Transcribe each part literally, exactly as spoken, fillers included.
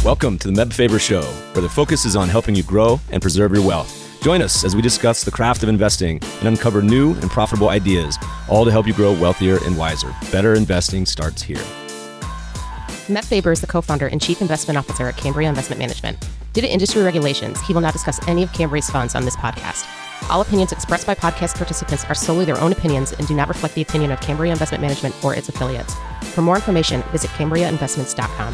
Welcome to the Meb Faber Show, where the focus is on helping you grow and preserve your wealth. Join us as we discuss the craft of investing and uncover new and profitable ideas, all to help you grow wealthier and wiser. Better investing starts here. Meb Faber is the co-founder and chief investment officer at Cambria Investment Management. Due to industry regulations, he will not discuss any of Cambria's funds on this podcast. All opinions expressed by podcast participants are solely their own opinions and do not reflect the opinion of Cambria Investment Management or its affiliates. For more information, visit cambria investments dot com.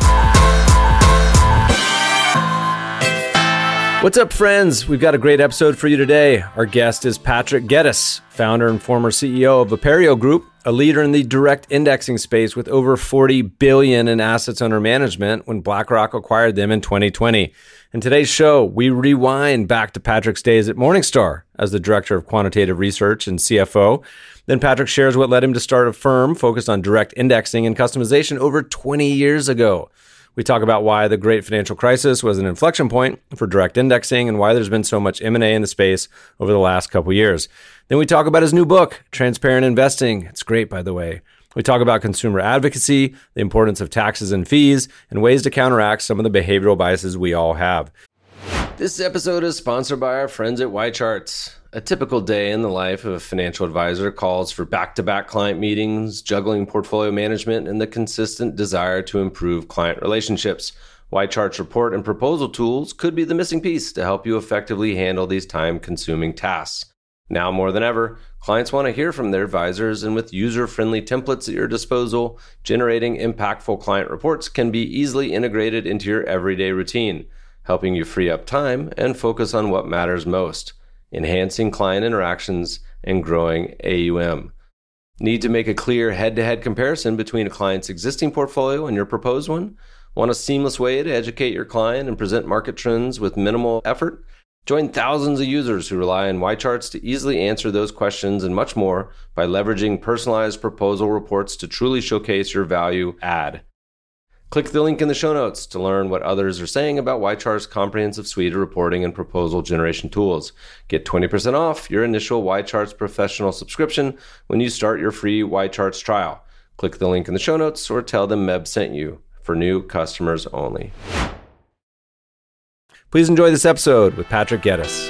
What's up, friends? We've got a great episode for you today. Our guest is Patrick Geddes, founder and former C E O of Aperio Group, a leader in the direct indexing space with over forty billion dollars in assets under management when BlackRock acquired them in twenty twenty. In today's show, we rewind back to Patrick's days at Morningstar as the director of quantitative research and C F O. Then Patrick shares what led him to start a firm focused on direct indexing and customization over twenty years ago. We talk about why the great financial crisis was an inflection point for direct indexing and why there's been so much M and A in the space over the last couple years. Then we talk about his new book, Transparent Investing. It's great, by the way. We talk about consumer advocacy, the importance of taxes and fees, and ways to counteract some of the behavioral biases we all have. This episode is sponsored by our friends at YCharts. A typical day in the life of a financial advisor calls for back-to-back client meetings, juggling portfolio management, and the consistent desire to improve client relationships. YCharts report and proposal tools could be the missing piece to help you effectively handle these time-consuming tasks. Now more than ever, clients want to hear from their advisors, and with user-friendly templates at your disposal, generating impactful client reports can be easily integrated into your everyday routine, helping you free up time and focus on what matters most, enhancing client interactions and growing A U M. Need to make a clear head-to-head comparison between a client's existing portfolio and your proposed one? Want a seamless way to educate your client and present market trends with minimal effort? Join thousands of users who rely on YCharts to easily answer those questions and much more by leveraging personalized proposal reports to truly showcase your value add. Click the link in the show notes to learn what others are saying about YChart's comprehensive suite of reporting and proposal generation tools. Get twenty percent off your initial YCharts professional subscription when you start your free YCharts trial. Click the link in the show notes or tell them Meb sent you, for new customers only. Please enjoy this episode with Patrick Geddes.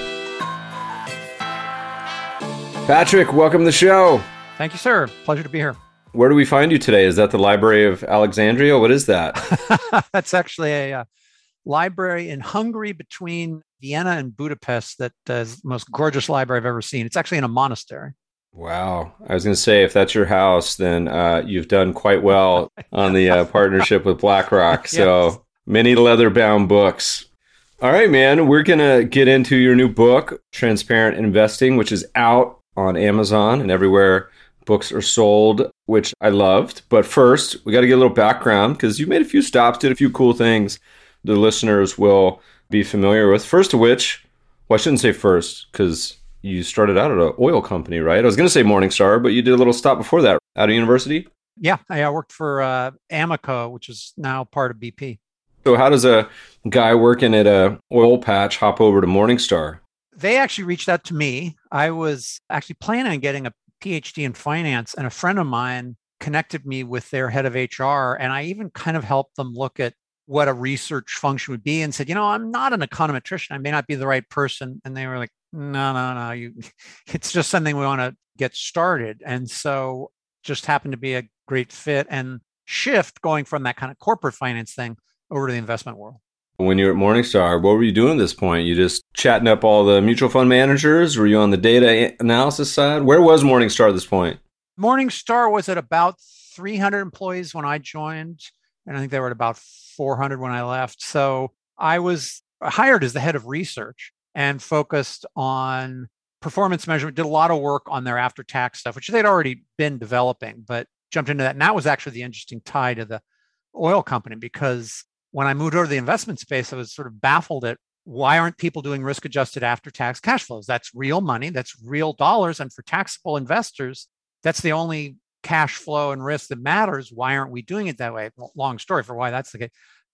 Patrick, welcome to the show. Thank you, sir. Pleasure to be here. Where do we find you today? Is that the Library of Alexandria? What is that? That's actually a uh, library in Hungary between Vienna and Budapest that uh, is the most gorgeous library I've ever seen. It's actually in a monastery. Wow. I was going to say, if that's your house, then uh, you've done quite well on the uh, partnership with BlackRock. So yes. Many leather-bound books. All right, man. We're going to get into your new book, Transparent Investing, which is out on Amazon and everywhere books are sold, which I loved. But first, we got to get a little background because you made a few stops, did a few cool things the listeners will be familiar with. First of which, well, I shouldn't say first because you started out at an oil company, right? I was going to say Morningstar, but you did a little stop before that out of university. Yeah, I worked for uh, Amoco, which is now part of B P. So how does a guy working at a oil patch hop over to Morningstar? They actually reached out to me. I was actually planning on getting a P H D in finance, and a friend of mine connected me with their head of H R. And I even kind of helped them look at what a research function would be and said, you know, I'm not an econometrician. I may not be the right person. And they were like, no, no, no, you, it's just something we want to get started. And so just happened to be a great fit and shift going from that kind of corporate finance thing over to the investment world. When you were at Morningstar, what were you doing at this point? You just chatting up all the mutual fund managers? Were you on the data analysis side? Where was Morningstar at this point? Morningstar was at about three hundred employees when I joined, and I think they were at about four hundred when I left. So I was hired as the head of research and focused on performance measurement, did a lot of work on their after-tax stuff, which they'd already been developing, but jumped into that. And that was actually the interesting tie to the oil company, because when I moved over to the investment space, I was sort of baffled at why aren't people doing risk-adjusted after-tax cash flows? That's real money. That's real dollars. And for taxable investors, that's the only cash flow and risk that matters. Why aren't we doing it that way? Well, long story for why that's the case.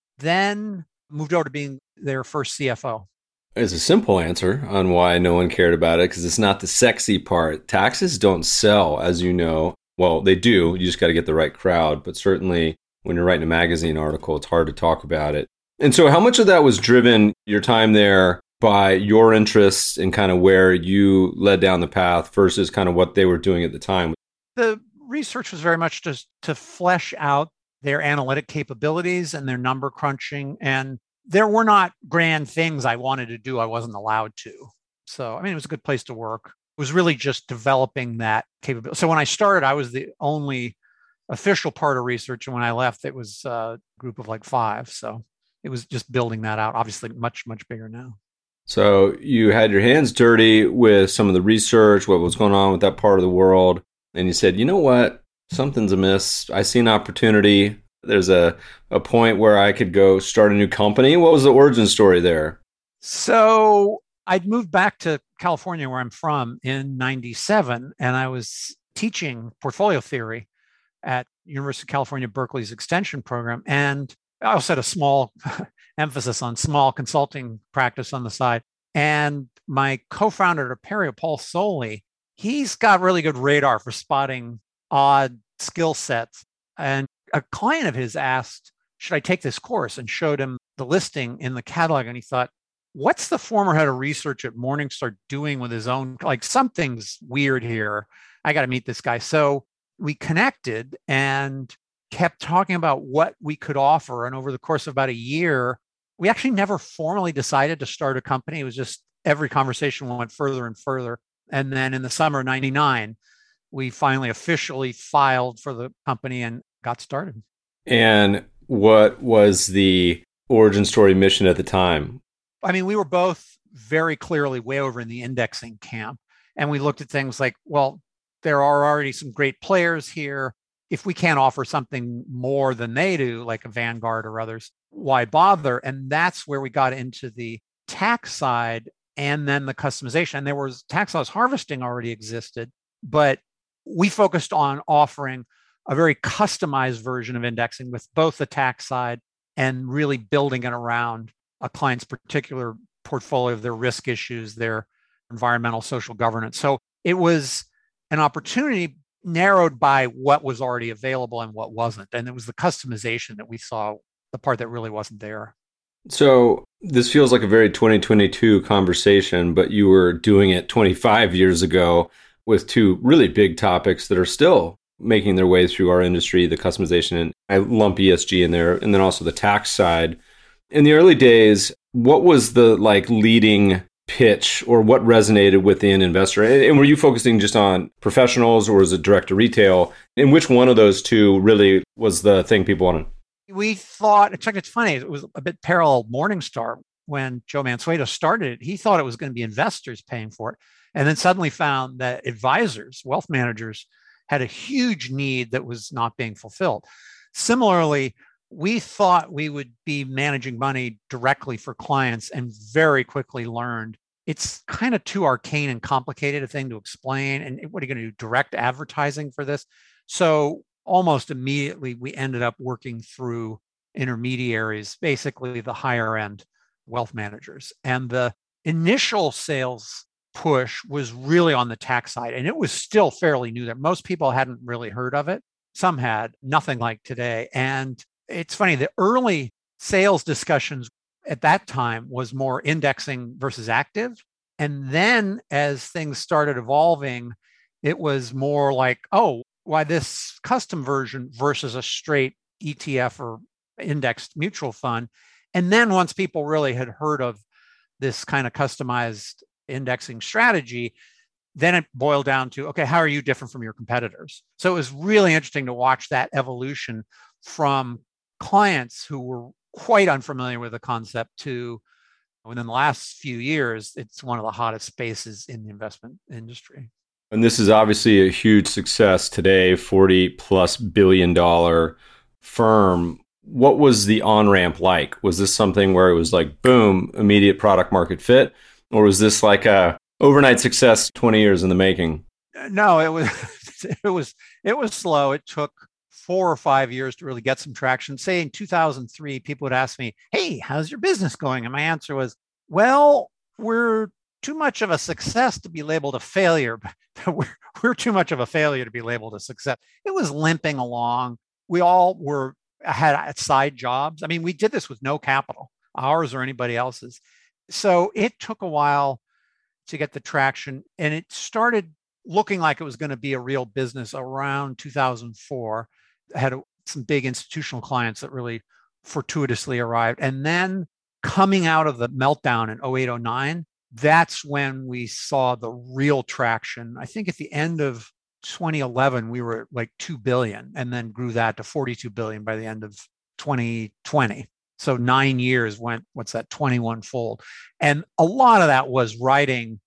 Then moved over to being their first C F O. There's a simple answer on why no one cared about it, because it's not the sexy part. Taxes don't sell, as you know. Well, they do. You just got to get the right crowd. But certainly when you're writing a magazine article, it's hard to talk about it. And so how much of that was driven, your time there, by your interests and kind of where you led down the path versus kind of what they were doing at the time? The research was very much just to flesh out their analytic capabilities and their number crunching. And there were not grand things I wanted to do I wasn't allowed to. So, I mean, it was a good place to work. It was really just developing that capability. So when I started, I was the only official part of research. And when I left, it was a group of like five. So it was just building that out, obviously much, much bigger now. So you had your hands dirty with some of the research, what was going on with that part of the world. And you said, you know what, something's amiss. I see an opportunity. There's a, a point where I could go start a new company. What was the origin story there? So I'd moved back to California, where I'm from, in ninety-seven, and I was teaching portfolio theory at University of California, Berkeley's extension program. And I also had a small emphasis on small consulting practice on the side. And my co-founder at Apereo, Paul Soley, he's got really good radar for spotting odd skill sets. And a client of his asked, should I take this course? And showed him the listing in the catalog. And he thought, what's the former head of research at Morningstar doing with his own? Like, something's weird here. I got to meet this guy. So we connected and kept talking about what we could offer. And over the course of about a year, we actually never formally decided to start a company. It was just every conversation went further and further. And then in the summer of ninety-nine, we finally officially filed for the company and got started. And what was the origin story mission at the time? I mean, we were both very clearly way over in the indexing camp. And we looked at things like, well, there are already some great players here. If we can't offer something more than they do, like a Vanguard or others, why bother? And that's where we got into the tax side and then the customization. And there was tax loss harvesting already existed, but we focused on offering a very customized version of indexing with both the tax side and really building it around a client's particular portfolio of their risk issues, their environmental, social governance. So it was an opportunity narrowed by what was already available and what wasn't. And it was the customization that we saw, the part that really wasn't there. So this feels like a very twenty twenty-two conversation, but you were doing it twenty-five years ago with two really big topics that are still making their way through our industry, the customization, and I lump E S G in there, and then also the tax side. In the early days, what was the like leading pitch or what resonated with the end investor? And were you focusing just on professionals or was it direct to retail? And which one of those two really was the thing people wanted? We thought, in fact, it's funny, it was a bit parallel Morningstar. When Joe Mansueto started it, he thought it was going to be investors paying for it. And then suddenly found that advisors, wealth managers, had a huge need that was not being fulfilled. Similarly, we thought we would be managing money directly for clients and very quickly learned it's kind of too arcane and complicated a thing to explain. And what are you going to do? Direct advertising for this? So almost immediately, we ended up working through intermediaries, basically the higher end wealth managers. And the initial sales push was really on the tax side. And it was still fairly new there. Most people hadn't really heard of it. Some had, nothing like today. And it's funny, the early sales discussions at that time was more indexing versus active. And then as things started evolving, it was more like, oh, why this custom version versus a straight E T F or indexed mutual fund. And then once people really had heard of this kind of customized indexing strategy, then it boiled down to, okay, how are you different from your competitors? So it was really interesting to watch that evolution from clients who were quite unfamiliar with the concept to, within the last few years, it's one of the hottest spaces in the investment industry. And this is obviously a huge success today, forty plus billion dollar firm. What was the on-ramp like? Was this something where it was like, boom, immediate product market fit? Or was this like a overnight success twenty years in the making? No, it was, it was, it was slow. It took four or five years to really get some traction. Say in two thousand three, people would ask me, hey, how's your business going? And my answer was, well, we're too much of a success to be labeled a failure. we're, we're too much of a failure to be labeled a success. It was limping along. We all were had side jobs. I mean, we did this with no capital, ours or anybody else's. So it took a while to get the traction, and it started looking like it was going to be a real business around two thousand four. I had some big institutional clients that really fortuitously arrived. And then coming out of the meltdown in oh eight, oh nine, that's when we saw the real traction. I think at the end of twenty eleven, we were at like two billion and then grew that to forty-two billion by the end of twenty twenty. So nine years went, what's that, twenty-one fold. And a lot of that was writing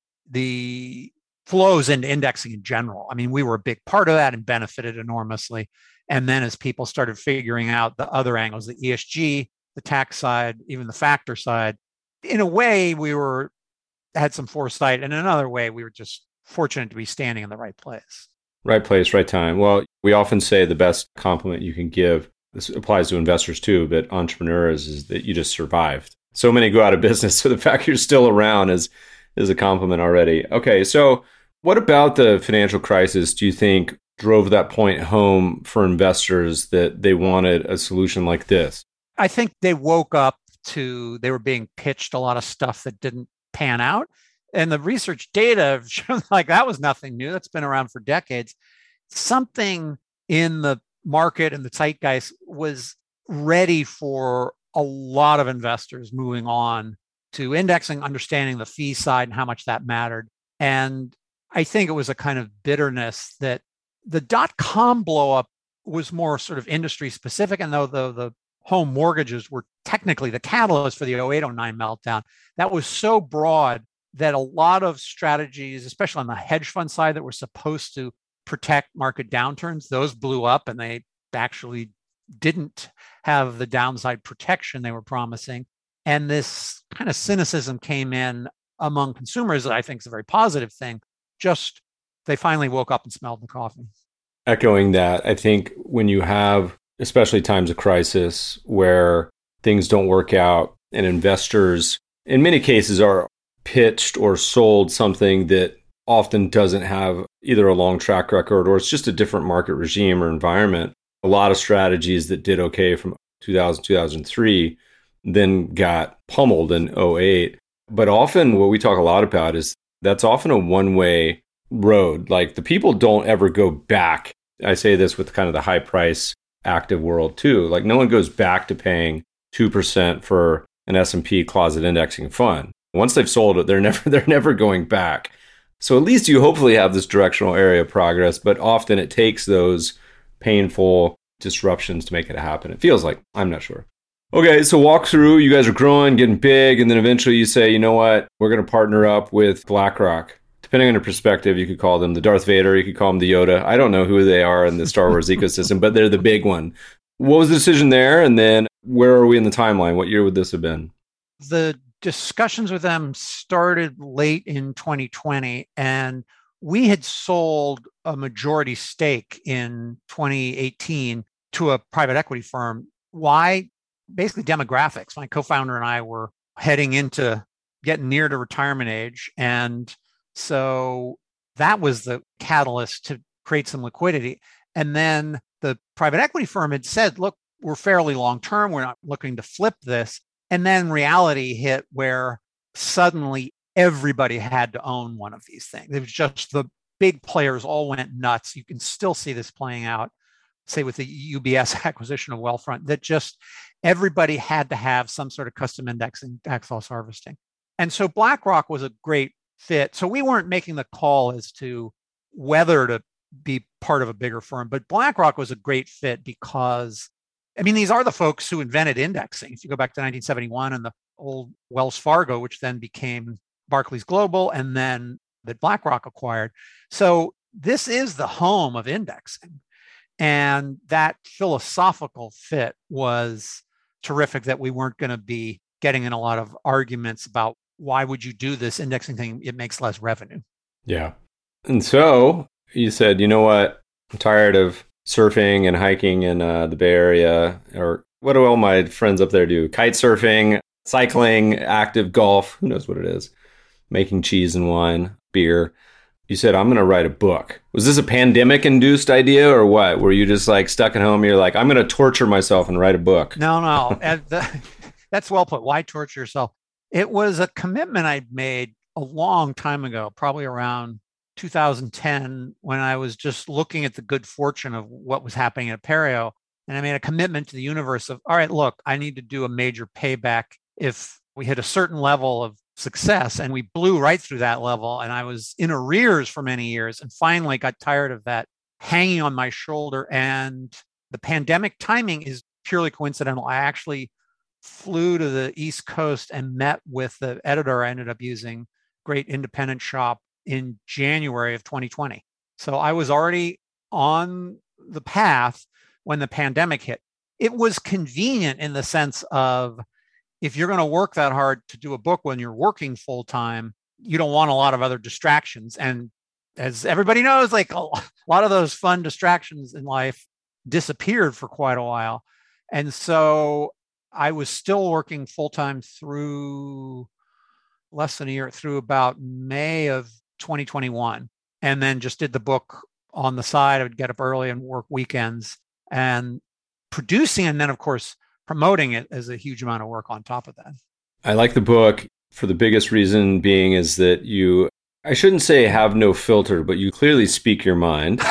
the flows into indexing in general. I mean, we were a big part of that and benefited enormously. And then as people started figuring out the other angles, the E S G, the tax side, even the factor side, in a way, we were had some foresight. And in another way, we were just fortunate to be standing in the right place. Right place, right time. Well, we often say the best compliment you can give, this applies to investors too, but entrepreneurs, is that you just survived. So many go out of business. So the fact you're still around is, is a compliment already. Okay, so what about the financial crisis do you think drove that point home for investors that they wanted a solution like this? I think they woke up to, they were being pitched a lot of stuff that didn't pan out. And the research data showed like that was nothing new. That's been around for decades. Something in the market and the zeitgeist was ready for a lot of investors moving on to indexing, understanding the fee side and how much that mattered. And I think it was a kind of bitterness that the dot-com blow up was more sort of industry specific. And though the, the home mortgages were technically the catalyst for the oh eight, oh nine meltdown, that was so broad that a lot of strategies, especially on the hedge fund side that were supposed to protect market downturns, those blew up and they actually didn't have the downside protection they were promising. And this kind of cynicism came in among consumers that I think is a very positive thing. Just they finally woke up and smelled the coffee. Echoing that, I think when you have, especially times of crisis where things don't work out and investors, in many cases, are pitched or sold something that often doesn't have either a long track record or it's just a different market regime or environment. A lot of strategies that did okay from two thousand, two thousand three then got pummeled in oh eight. But often what we talk a lot about is that's often a one-way road. Like the people don't ever go back. I say this with kind of the high price active world too. Like no one goes back to paying two percent for an S and P closet indexing fund. Once they've sold it, they're never they're never going back. So at least you hopefully have this directional area of progress, but often it takes those painful disruptions to make it happen. It feels like, I'm not sure. Okay, so walk through, you guys are growing, getting big, and then eventually you say, you know what, we're going to partner up with BlackRock. Depending on your perspective, you could call them the Darth Vader, you could call them the Yoda. I don't know who they are in the Star Wars ecosystem, but they're the big one. What was the decision there? And then where are we in the timeline? What year would this have been? The discussions with them started late in twenty twenty, and we had sold a majority stake in twenty eighteen to a private equity firm. Why? Basically demographics. My co-founder and I were heading into getting near to retirement age. And so that was the catalyst to create some liquidity. And then the private equity firm had said, look, we're fairly long-term. We're not looking to flip this. And then reality hit where suddenly everybody had to own one of these things. It was just the big players all went nuts. You can still see this playing out, say with the U B S acquisition of Wealthfront, that just everybody had to have some sort of custom indexing, tax loss harvesting. And so BlackRock was a great fit. So we weren't making the call as to whether to be part of a bigger firm, but BlackRock was a great fit because, I mean, these are the folks who invented indexing. If you go back to nineteen seventy-one and the old Wells Fargo, which then became Barclays Global, and then that BlackRock acquired. So this is the home of indexing. And that philosophical fit was terrific, that we weren't going to be getting in a lot of arguments about why would you do this indexing thing? It makes less revenue. Yeah. And so you said, you know what? I'm tired of surfing and hiking in uh, the Bay Area, or what do all my friends up there do? Kite surfing, cycling, active golf, who knows what it is, making cheese and wine, beer. you said, I'm going to write a book. Was this a pandemic induced idea or what? Were you just like stuck at home? You're like, I'm going to torture myself and write a book. No, no. And the, that's well put. Why torture yourself? It was a commitment I'd made a long time ago, probably around two thousand ten, when I was just looking at the good fortune of what was happening at Apereo. And I made a commitment to the universe of, all right, look, I need to do a major payback if we hit a certain level of success. And we blew right through that level. And I was in arrears for many years and finally got tired of that hanging on my shoulder. And the pandemic timing is purely coincidental. I actually flew to the East Coast and met with the editor I ended up using, great independent shop, in January of twenty twenty. So I was already on the path when the pandemic hit. It was convenient in the sense of, if you're going to work that hard to do a book when you're working full time, you don't want a lot of other distractions. And as everybody knows, like a lot of those fun distractions in life disappeared for quite a while. And so I was still working full time through less than a year, through about May of twenty twenty-one, and then just did the book on the side. I would get up early and work weekends, and producing, and then of course promoting it as a huge amount of work on top of that. I like the book for the biggest reason being is that you, I shouldn't say have no filter, but you clearly speak your mind.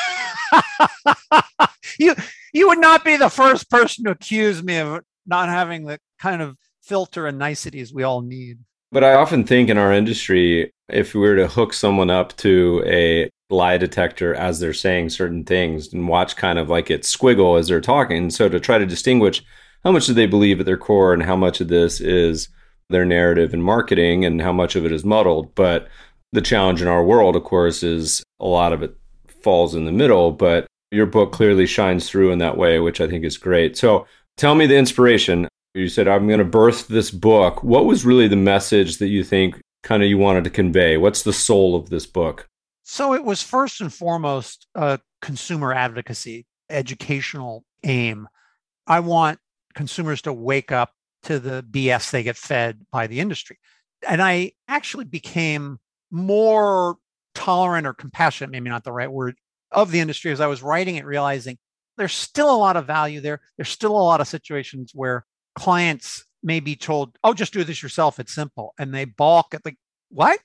you you would not be the first person to accuse me of not having the kind of filter and niceties we all need. But I often think in our industry, if we were to hook someone up to a lie detector as they're saying certain things and watch kind of like it squiggle as they're talking, so to try to distinguish how much do they believe at their core and how much of this is their narrative and marketing and how much of it is muddled. But the challenge in our world, of course, is a lot of it falls in the middle, but your book clearly shines through in that way, which I think is great. So tell me the inspiration. You said, I'm going to birth this book. What was really the message that you think kind of you wanted to convey? What's the soul of this book? So it was first and foremost a consumer advocacy, educational aim. I want consumers to wake up to the B S they get fed by the industry. And I actually became more tolerant or compassionate, maybe not the right word, of the industry as I was writing it, realizing there's still a lot of value there. There's still a lot of situations where clients may be told, oh, just do this yourself. It's simple. And they balk at like, what?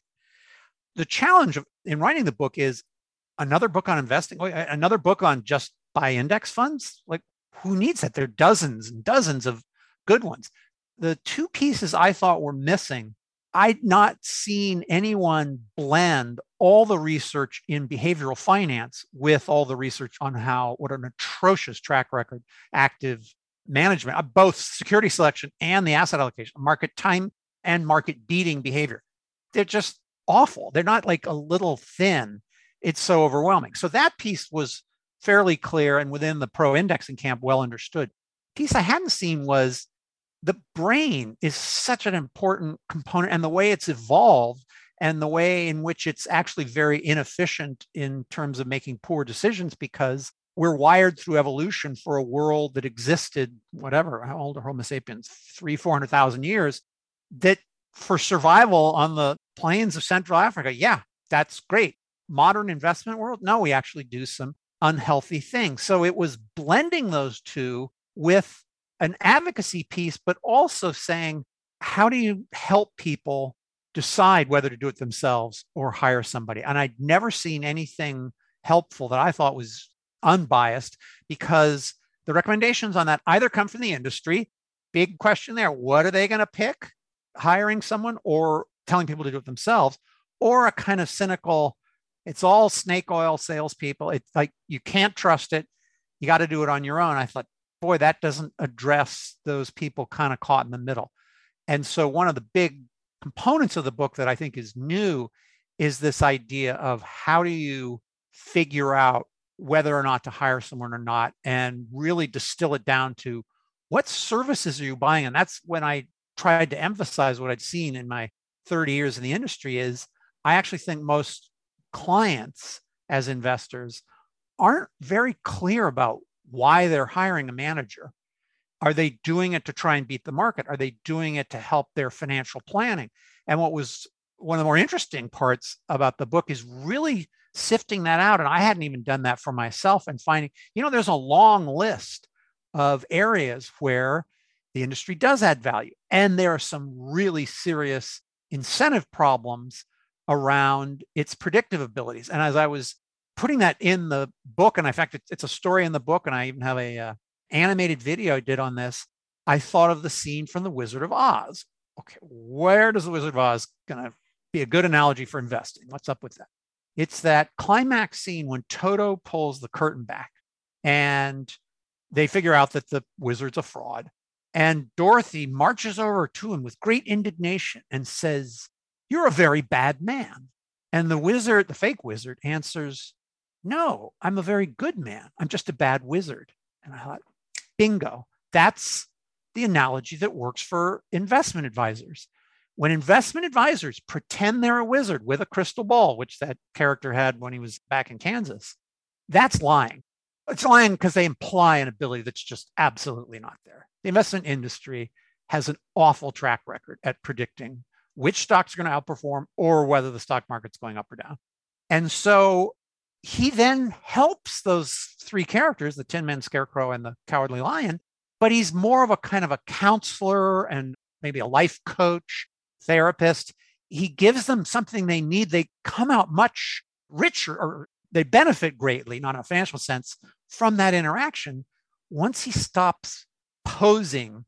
The challenge of, in writing the book is another book on investing, another book on just buy index funds. Like, who needs that? There are dozens and dozens of good ones. The two pieces I thought were missing, I'd not seen anyone blend all the research in behavioral finance with all the research on how, what an atrocious track record, active management of both security selection and the asset allocation, market time and market beating behavior. They're just awful. They're not like a little thin. It's so overwhelming. So that piece was fairly clear and within the pro indexing camp, well understood. Piece I hadn't seen was the brain is such an important component, and the way it's evolved and the way in which it's actually very inefficient in terms of making poor decisions, because we're wired through evolution for a world that existed, whatever, how old are Homo sapiens? Three, four hundred thousand years, that for survival on the plains of Central Africa, yeah, that's great. Modern investment world, no, we actually do some unhealthy things. So it was blending those two with an advocacy piece, but also saying, how do you help people decide whether to do it themselves or hire somebody? And I'd never seen anything helpful that I thought was unbiased, because the recommendations on that either come from the industry, big question there, what are they going to pick? Hiring someone or telling people to do it themselves, or a kind of cynical, it's all snake oil salespeople. It's like, you can't trust it. You got to do it on your own. I thought, boy, that doesn't address those people kind of caught in the middle. And so one of the big components of the book that I think is new is this idea of how do you figure out whether or not to hire someone or not, and really distill it down to what services are you buying? And that's when I tried to emphasize what I'd seen in my thirty years in the industry is I actually think most clients as investors aren't very clear about why they're hiring a manager. Are they doing it to try and beat the market? Are they doing it to help their financial planning? And what was one of the more interesting parts about the book is really sifting that out. And I hadn't even done that for myself and finding, you know, there's a long list of areas where the industry does add value. And there are some really serious incentive problems around its predictive abilities. And as I was putting that in the book, and in fact, it's a story in the book, and I even have a uh, animated video I did on this, I thought of the scene from The Wizard of Oz. Okay, where does The Wizard of Oz going to be a good analogy for investing? What's up with that? It's that climax scene when Toto pulls the curtain back and they figure out that the wizard's a fraud. And Dorothy marches over to him with great indignation and says, "You're a very bad man." And the wizard, the fake wizard, answers, "No, I'm a very good man. I'm just a bad wizard." And I thought, bingo, that's the analogy that works for investment advisors. When investment advisors pretend they're a wizard with a crystal ball, which that character had when he was back in Kansas, that's lying. It's lying because they imply an ability that's just absolutely not there. The investment industry has an awful track record at predicting which stocks are going to outperform or whether the stock market's going up or down. And so he then helps those three characters, the Tin Man, Scarecrow, and the Cowardly Lion, but he's more of a kind of a counselor and maybe a life coach, therapist. He gives them something they need. They come out much richer, or they benefit greatly, not in a financial sense, from that interaction once he stops posing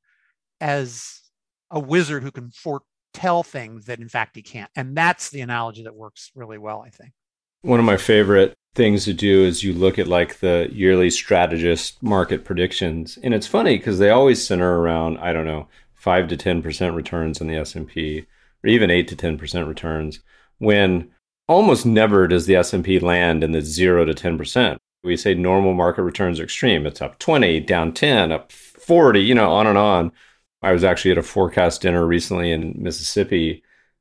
as a wizard who can foretell things that in fact he can't. And that's the analogy that works really well, I think. One of my favorite things to do is you look at like the yearly strategist market predictions. And it's funny because they always center around, I don't know, five to ten percent returns on the S and P, or even eight to ten percent returns, when almost never does the S and P land in the zero to ten percent. We say normal market returns are extreme. It's up twenty, down ten, up forty, you know, on and on. I was actually at a forecast dinner recently in Mississippi,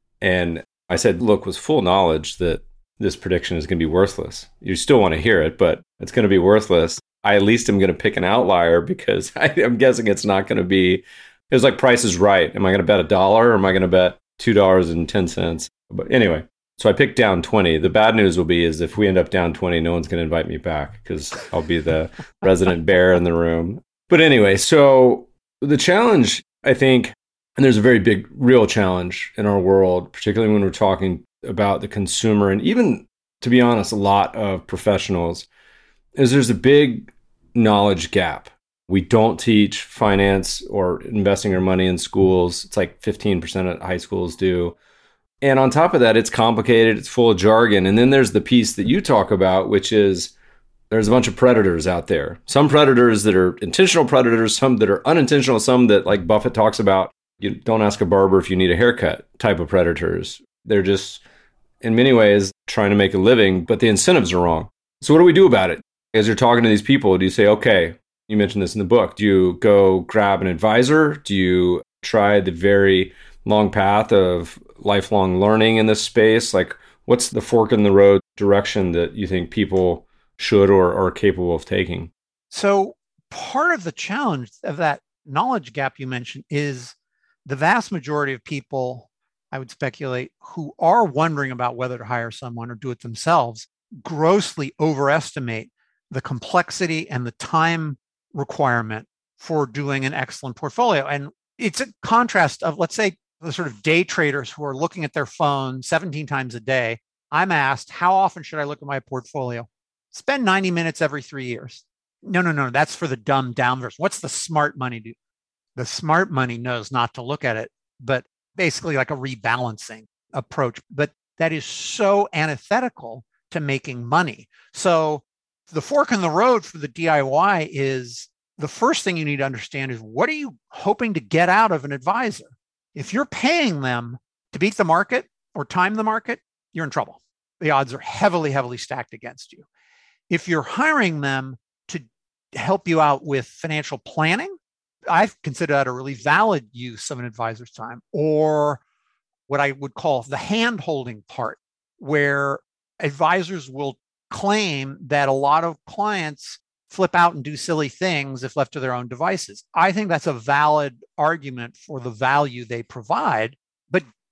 and I said, look, with full knowledge that this prediction is going to be worthless. You still want to hear it, but it's going to be worthless. I at least am going to pick an outlier because I, I'm guessing it's not going to be, it's like Price is Right. Am I going to bet a dollar or am I going to bet two dollars and ten cents? But anyway, so I picked down twenty. The bad news will be is if we end up down twenty, no one's going to invite me back because I'll be the resident bear in the room. But anyway, so the challenge, I think, and there's a very big, real challenge in our world, particularly when we're talking about the consumer, and even, to be honest, a lot of professionals, is there's a big knowledge gap. We don't teach finance or investing our money in schools. It's like fifteen percent of high schools do. And on top of that, it's complicated. It's full of jargon. And then there's the piece that you talk about, which is there's a bunch of predators out there. Some predators that are intentional predators, some that are unintentional, some that, like Buffett talks about, you don't ask a barber if you need a haircut type of predators. They're just, in many ways, trying to make a living, but the incentives are wrong. So what do we do about it? As you're talking to these people, do you say, okay, you mentioned this in the book, do you go grab an advisor? Do you try the very long path of lifelong learning in this space? Like, what's the fork in the road direction that you think people should or are capable of taking? So part of the challenge of that knowledge gap you mentioned is the vast majority of people, I would speculate, who are wondering about whether to hire someone or do it themselves, grossly overestimate the complexity and the time requirement for doing an excellent portfolio. And it's a contrast of, let's say, the sort of day traders who are looking at their phone seventeen times a day. I'm asked, how often should I look at my portfolio? Spend ninety minutes every three years. No, no, no, that's for the dumbed down version. What's the smart money do? The smart money knows not to look at it, but basically like a rebalancing approach. But that is so antithetical to making money. So the fork in the road for the D I Y is the first thing you need to understand is, what are you hoping to get out of an advisor? If you're paying them to beat the market or time the market, you're in trouble. The odds are heavily, heavily stacked against you. If you're hiring them to help you out with financial planning, I consider that a really valid use of an advisor's time, or what I would call the hand-holding part, where advisors will claim that a lot of clients flip out and do silly things if left to their own devices. I think that's a valid argument for the value they provide, but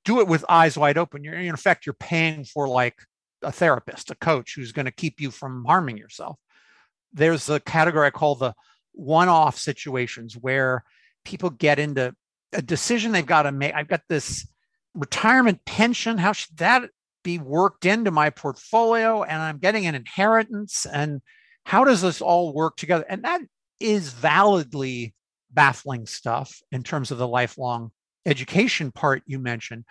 do it with eyes wide open. You're in effect, you're paying for like a therapist, a coach who's going to keep you from harming yourself. There's a category I call the one-off situations where people get into a decision they've got to make. I've got this retirement pension. How should that be worked into my portfolio? And I'm getting an inheritance. And how does this all work together? And that is validly baffling stuff in terms of the lifelong education part you mentioned.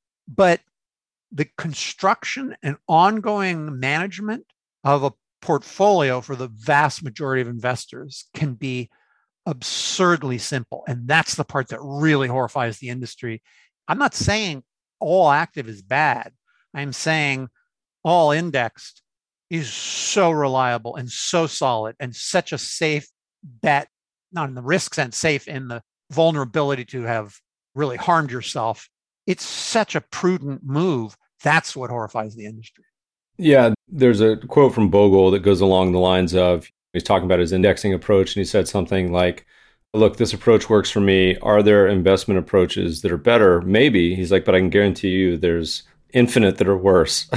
But the construction and ongoing management of a portfolio for the vast majority of investors can be absurdly simple. And that's the part that really horrifies the industry. I'm not saying all active is bad. I'm saying all indexed is so reliable and so solid and such a safe bet, not in the risk sense, safe in the vulnerability to have really harmed yourself. It's such a prudent move. That's what horrifies the industry. Yeah, there's a quote from Bogle that goes along the lines of, he's talking about his indexing approach, and he said something like, look, this approach works for me. Are there investment approaches that are better? Maybe. He's like, but I can guarantee you there's infinite that are worse.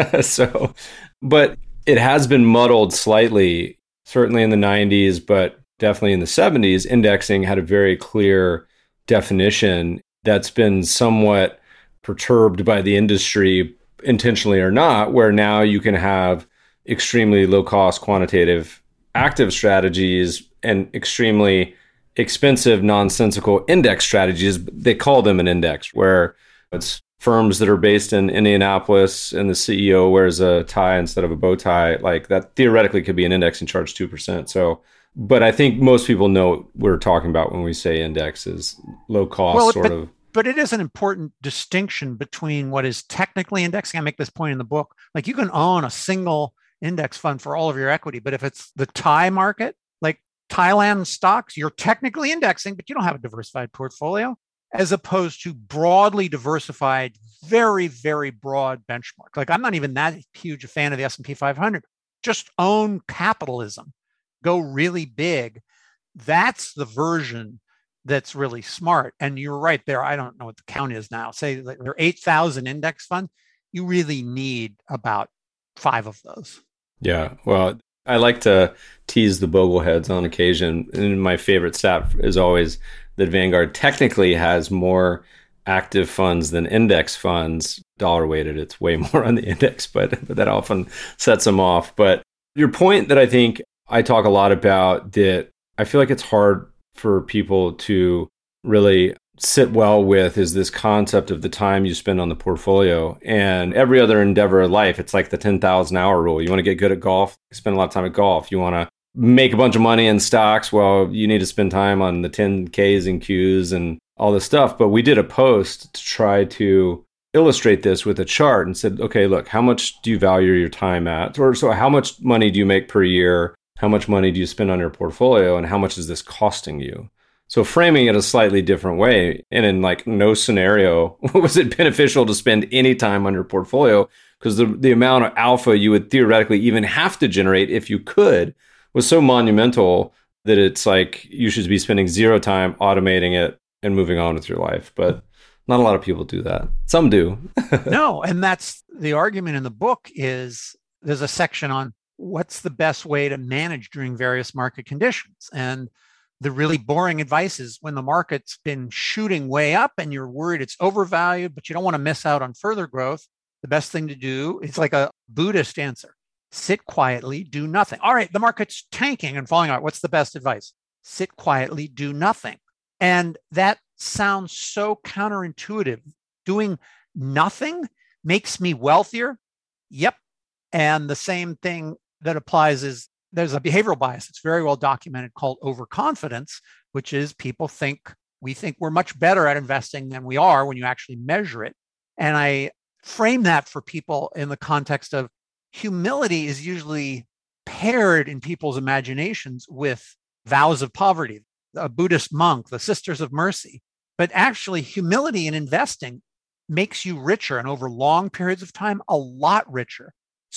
So, but it has been muddled slightly, certainly in the nineties, but definitely in the seventies. Indexing had a very clear definition that's been somewhat perturbed by the industry, intentionally or not, where now you can have extremely low-cost quantitative active strategies and extremely expensive nonsensical index strategies. They call them an index, where it's firms that are based in Indianapolis and the C E O wears a tie instead of a bow tie. Like that theoretically could be an index and charge two percent. So, but I think most people know what we're talking about when we say index is low cost well, sort but, of. But it is an important distinction between what is technically indexing. I make this point in the book. Like you can own a single index fund for all of your equity, but if it's the Thai market, like Thailand stocks, you're technically indexing, but you don't have a diversified portfolio, as opposed to broadly diversified, very, very broad benchmark. Like I'm not even that huge a fan of the S and P five hundred. Just own capitalism, go really big. That's the version that's really smart. And you're right there. I don't know what the count is now. Say there are eight thousand index funds. You really need about five of those. Yeah. Well, I like to tease the Bogleheads on occasion. And my favorite stat is always that Vanguard technically has more active funds than index funds. Dollar weighted, it's way more on the index, but, but that often sets them off. But your point that I think I talk a lot about, that I feel like it's hard for people to really sit well with, is this concept of the time you spend on the portfolio. And every other endeavor of life, it's like the ten thousand hour rule. You want to get good at golf, spend a lot of time at golf. You want to make a bunch of money in stocks, well, you need to spend time on the ten Ks and Qs and all this stuff. But we did a post to try to illustrate this with a chart and said, okay, look, how much do you value your time at? Or so how much money do you make per year? How much money do you spend on your portfolio? And how much is this costing you? So framing it a slightly different way, and in like no scenario was it beneficial to spend any time on your portfolio, because the, the amount of alpha you would theoretically even have to generate if you could was so monumental that it's like you should be spending zero time automating it and moving on with your life. But not a lot of people do that. Some do. No, and that's the argument in the book. Is there's a section on what's the best way to manage during various market conditions. And the really boring advice is when the market's been shooting way up and you're worried it's overvalued, but you don't want to miss out on further growth, the best thing to do, it's like a Buddhist answer: sit quietly, do nothing. All right, the market's tanking and falling out. What's the best advice? Sit quietly, do nothing. And that sounds so counterintuitive. Doing nothing makes me wealthier? Yep. And the same thing that applies is there's a behavioral bias that's very well documented called overconfidence, which is people think we think we're much better at investing than we are when you actually measure it. And I frame that for people in the context of humility is usually paired in people's imaginations with vows of poverty, a Buddhist monk, the Sisters of Mercy. But actually, humility in investing makes you richer, and over long periods of time, a lot richer.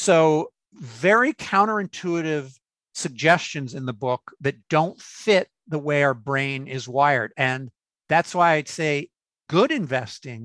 So very counterintuitive suggestions in the book that don't fit the way our brain is wired. And that's why I'd say good investing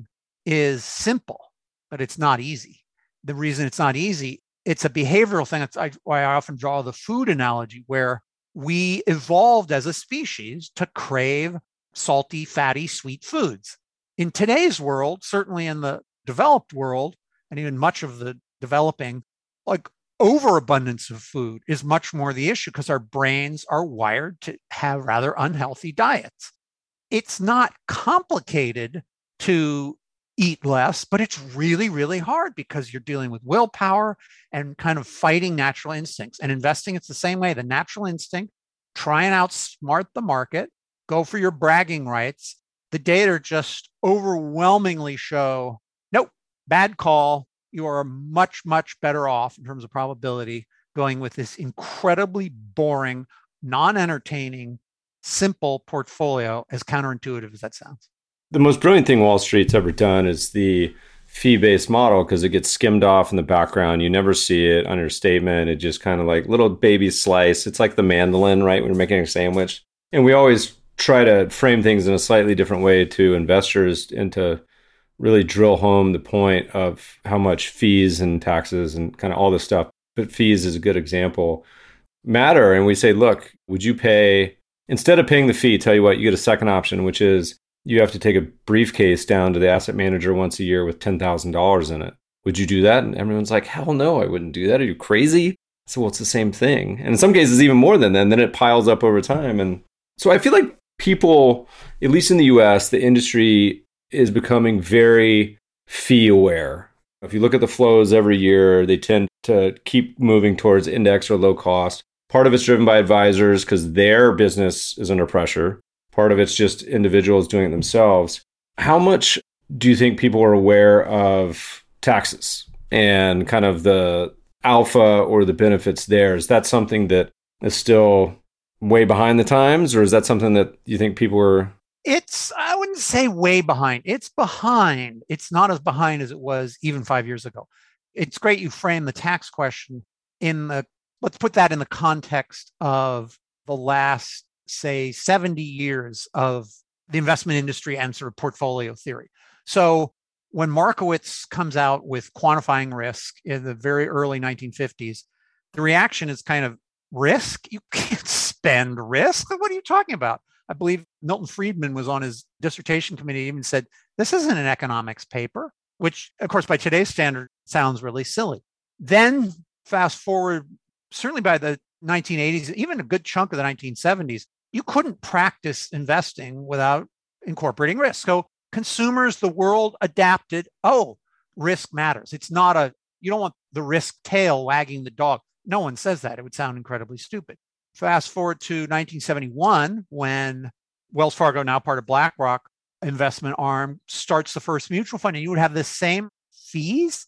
is simple, but it's not easy. The reason it's not easy, it's a behavioral thing. That's why I often draw the food analogy, where we evolved as a species to crave salty, fatty, sweet foods. In today's world, certainly in the developed world, and even much of the developing, like overabundance of food is much more the issue because our brains are wired to have rather unhealthy diets. It's not complicated to eat less, but it's really, really hard because you're dealing with willpower and kind of fighting natural instincts. And investing, it's the same way. The natural instinct, try and outsmart the market, go for your bragging rights. The data just overwhelmingly show, nope, bad call. You are much, much better off in terms of probability going with this incredibly boring, non-entertaining, simple portfolio, as counterintuitive as that sounds. The most brilliant thing Wall Street's ever done is the fee-based model, because it gets skimmed off in the background. You never see it on your statement. It just kind of like little baby slice. It's like the mandolin, right, when you're making a sandwich. And we always try to frame things in a slightly different way to investors and to really drill home the point of how much fees and taxes and kind of all this stuff, but fees is a good example, matter. And we say, look, would you pay, instead of paying the fee, tell you what, you get a second option, which is you have to take a briefcase down to the asset manager once a year with ten thousand dollars in it. Would you do that? And everyone's like, hell no, I wouldn't do that. Are you crazy? So, well, it's the same thing. And in some cases, even more than that, and then it piles up over time. And so I feel like people, at least in the U S, the industry is becoming very fee aware. If you look at the flows every year, they tend to keep moving towards index or low cost. Part of it's driven by advisors because their business is under pressure. Part of it's just individuals doing it themselves. How much do you think people are aware of taxes and kind of the alpha or the benefits there? Is that something that is still way behind the times, or is that something that you think people are... It's, I wouldn't say way behind. It's behind. It's not as behind as it was even five years ago. It's great you frame the tax question in the, let's put that in the context of the last, say, seventy years of the investment industry and sort of portfolio theory. So when Markowitz comes out with quantifying risk in the very early nineteen fifties, the reaction is kind of, risk? You can't spend risk. What are you talking about? I believe Milton Friedman was on his dissertation committee, even said, this isn't an economics paper, which, of course, by today's standard, sounds really silly. Then fast forward, certainly by the nineteen eighties, even a good chunk of the nineteen seventies, you couldn't practice investing without incorporating risk. So consumers, the world adapted. Oh, risk matters. It's not a, you don't want the risk tail wagging the dog. No one says that. It would sound incredibly stupid. Fast forward to nineteen seventy-one, when Wells Fargo, now part of BlackRock investment arm, starts the first mutual fund, and you would have the same fees.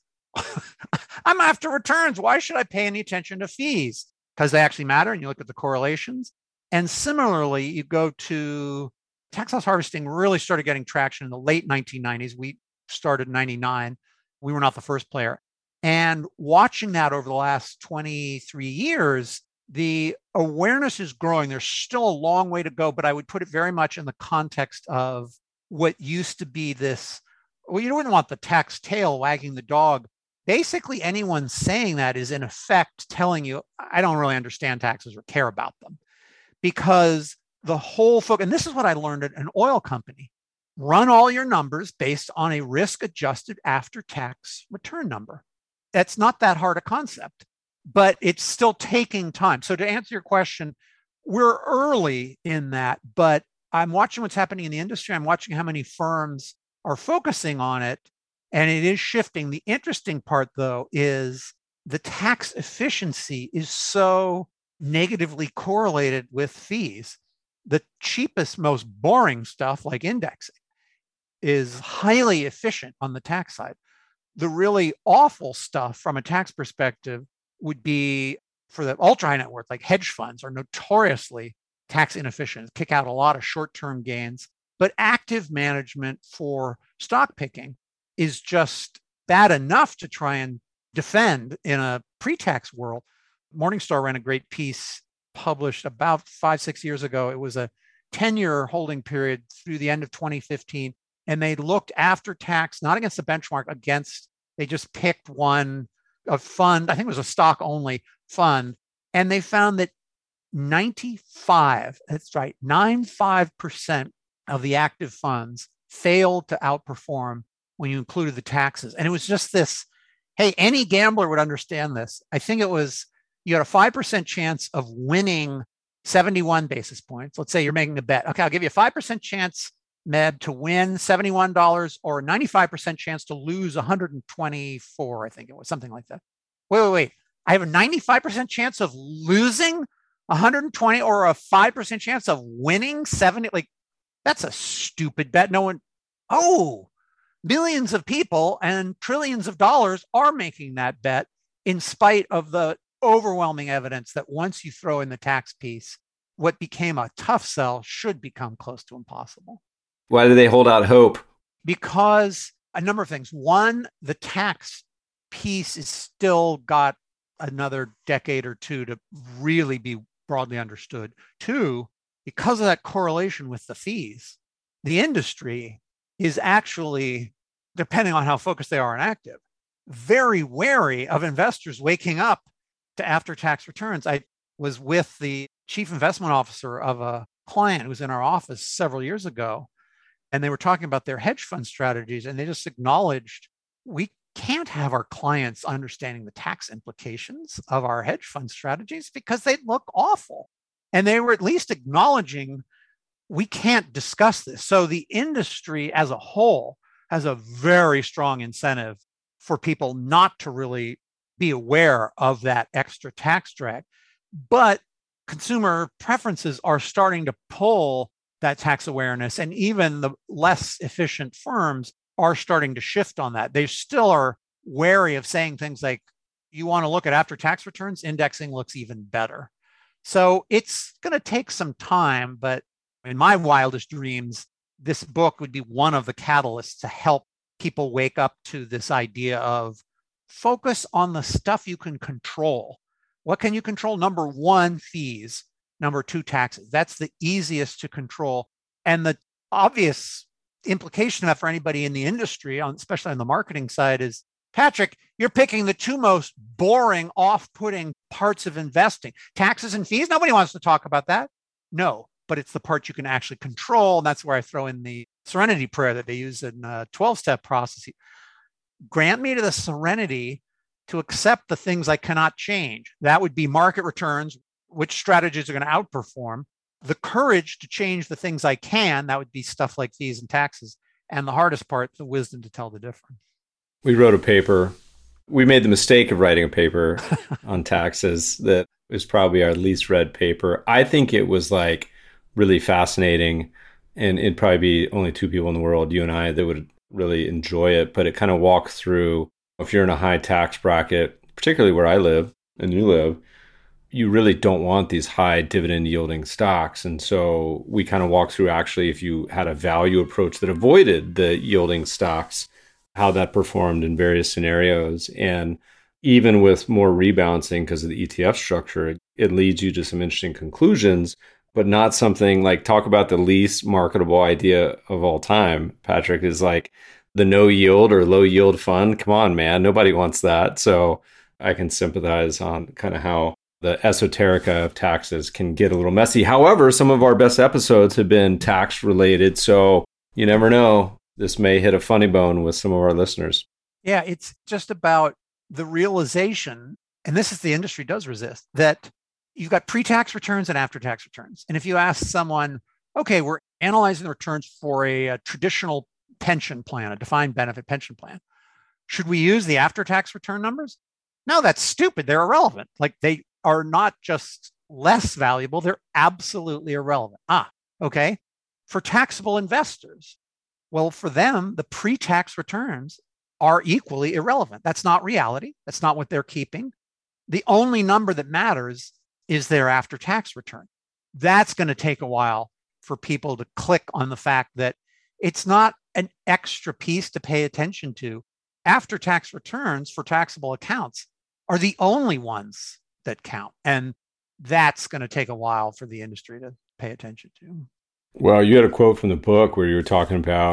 I'm after returns. Why should I pay any attention to fees? Because they actually matter, and you look at the correlations. And similarly, you go to tax loss harvesting really started getting traction in the late nineteen nineties. We started in ninety-nine. We were not the first player. And watching that over the last twenty-three years, the awareness is growing. There's still a long way to go, but I would put it very much in the context of what used to be this, well, you wouldn't want the tax tail wagging the dog. Basically, anyone saying that is in effect telling you, I don't really understand taxes or care about them. Because the whole focus, and this is what I learned at an oil company, run all your numbers based on a risk-adjusted after-tax return number. That's not that hard a concept, but it's still taking time. So to answer your question, we're early in that, but I'm watching what's happening in the industry. I'm watching how many firms are focusing on it, and it is shifting. The interesting part, though, is the tax efficiency is so negatively correlated with fees. The cheapest, most boring stuff like indexing is highly efficient on the tax side. The really awful stuff from a tax perspective would be for the ultra high net worth, like hedge funds are notoriously tax inefficient, kick out a lot of short-term gains. But active management for stock picking is just bad enough to try and defend in a pre-tax world. Morningstar ran a great piece published about five, six years ago. It was a ten-year holding period through the end of twenty fifteen. And they looked after tax, not against the benchmark, against, they just picked one, a fund, I think it was a stock only fund. And they found that ninety-five, that's right, ninety-five percent of the active funds failed to outperform when you included the taxes. And it was just this, hey, any gambler would understand this. I think it was, you had a five percent chance of winning seventy-one basis points. Let's say you're making a bet. Okay, I'll give you a five percent chance, Med, to win seventy-one dollars or a ninety-five percent chance to lose one hundred twenty-four, I think it was, something like that. Wait, wait, wait. I have a ninety-five percent chance of losing one hundred twenty or a five percent chance of winning seventy. Like, that's a stupid bet. No one, oh, millions of people and trillions of dollars are making that bet in spite of the overwhelming evidence that once you throw in the tax piece, what became a tough sell should become close to impossible. Why do they hold out hope? Because a number of things. One, the tax piece is still got another decade or two to really be broadly understood. Two, because of that correlation with the fees, the industry is actually, depending on how focused they are and active, very wary of investors waking up to after-tax returns. I was with the chief investment officer of a client who was in our office several years ago, and they were talking about their hedge fund strategies, and they just acknowledged we can't have our clients understanding the tax implications of our hedge fund strategies because they look awful. And they were at least acknowledging we can't discuss this. So the industry as a whole has a very strong incentive for people not to really be aware of that extra tax drag. But consumer preferences are starting to pull that tax awareness, and even the less efficient firms are starting to shift on that. They still are wary of saying things like, you want to look at after tax returns, indexing looks even better. So it's going to take some time, but in my wildest dreams, this book would be one of the catalysts to help people wake up to this idea of focus on the stuff you can control. What can you control? Number one, fees. Number two, taxes. That's the easiest to control. And the obvious implication of that for anybody in the industry, especially on the marketing side, is, Patrick, you're picking the two most boring, off-putting parts of investing. Taxes and fees, nobody wants to talk about that. No, but it's the part you can actually control. And that's where I throw in the serenity prayer that they use in a twelve-step process. Grant me to the serenity to accept the things I cannot change. That would be market returns, which strategies are going to outperform. The courage to change the things I can, that would be stuff like fees and taxes. And the hardest part, the wisdom to tell the difference. We wrote a paper. We made the mistake of writing a paper on taxes that was probably our least read paper. I think it was like really fascinating, and it'd probably be only two people in the world, you and I, that would really enjoy it. But it kind of walked through, if you're in a high tax bracket, particularly where I live and you live, you really don't want these high dividend yielding stocks. And so we kind of walked through, actually, if you had a value approach that avoided the yielding stocks, how that performed in various scenarios. And even with more rebalancing because of the E T F structure, it leads you to some interesting conclusions, but not something like, talk about the least marketable idea of all time, Patrick, is like the no yield or low yield fund. Come on, man, nobody wants that. So I can sympathize on kind of how the esoterica of taxes can get a little messy. However, some of our best episodes have been tax related. So you never know. This may hit a funny bone with some of our listeners. Yeah, it's just about the realization, and this is the industry does resist, that you've got pre-tax returns and after-tax returns. And if you ask someone, okay, we're analyzing the returns for a, a traditional pension plan, a defined benefit pension plan, should we use the after-tax return numbers? No, that's stupid. They're irrelevant. Like, they are not just less valuable, they're absolutely irrelevant. Ah, okay. For taxable investors, well, for them, the pre-tax returns are equally irrelevant. That's not reality. That's not what they're keeping. The only number that matters is their after-tax return. That's going to take a while for people to click on the fact that it's not an extra piece to pay attention to. After-tax returns for taxable accounts are the only ones that count. And that's going to take a while for the industry to pay attention to. Well, you had a quote from the book where you were talking about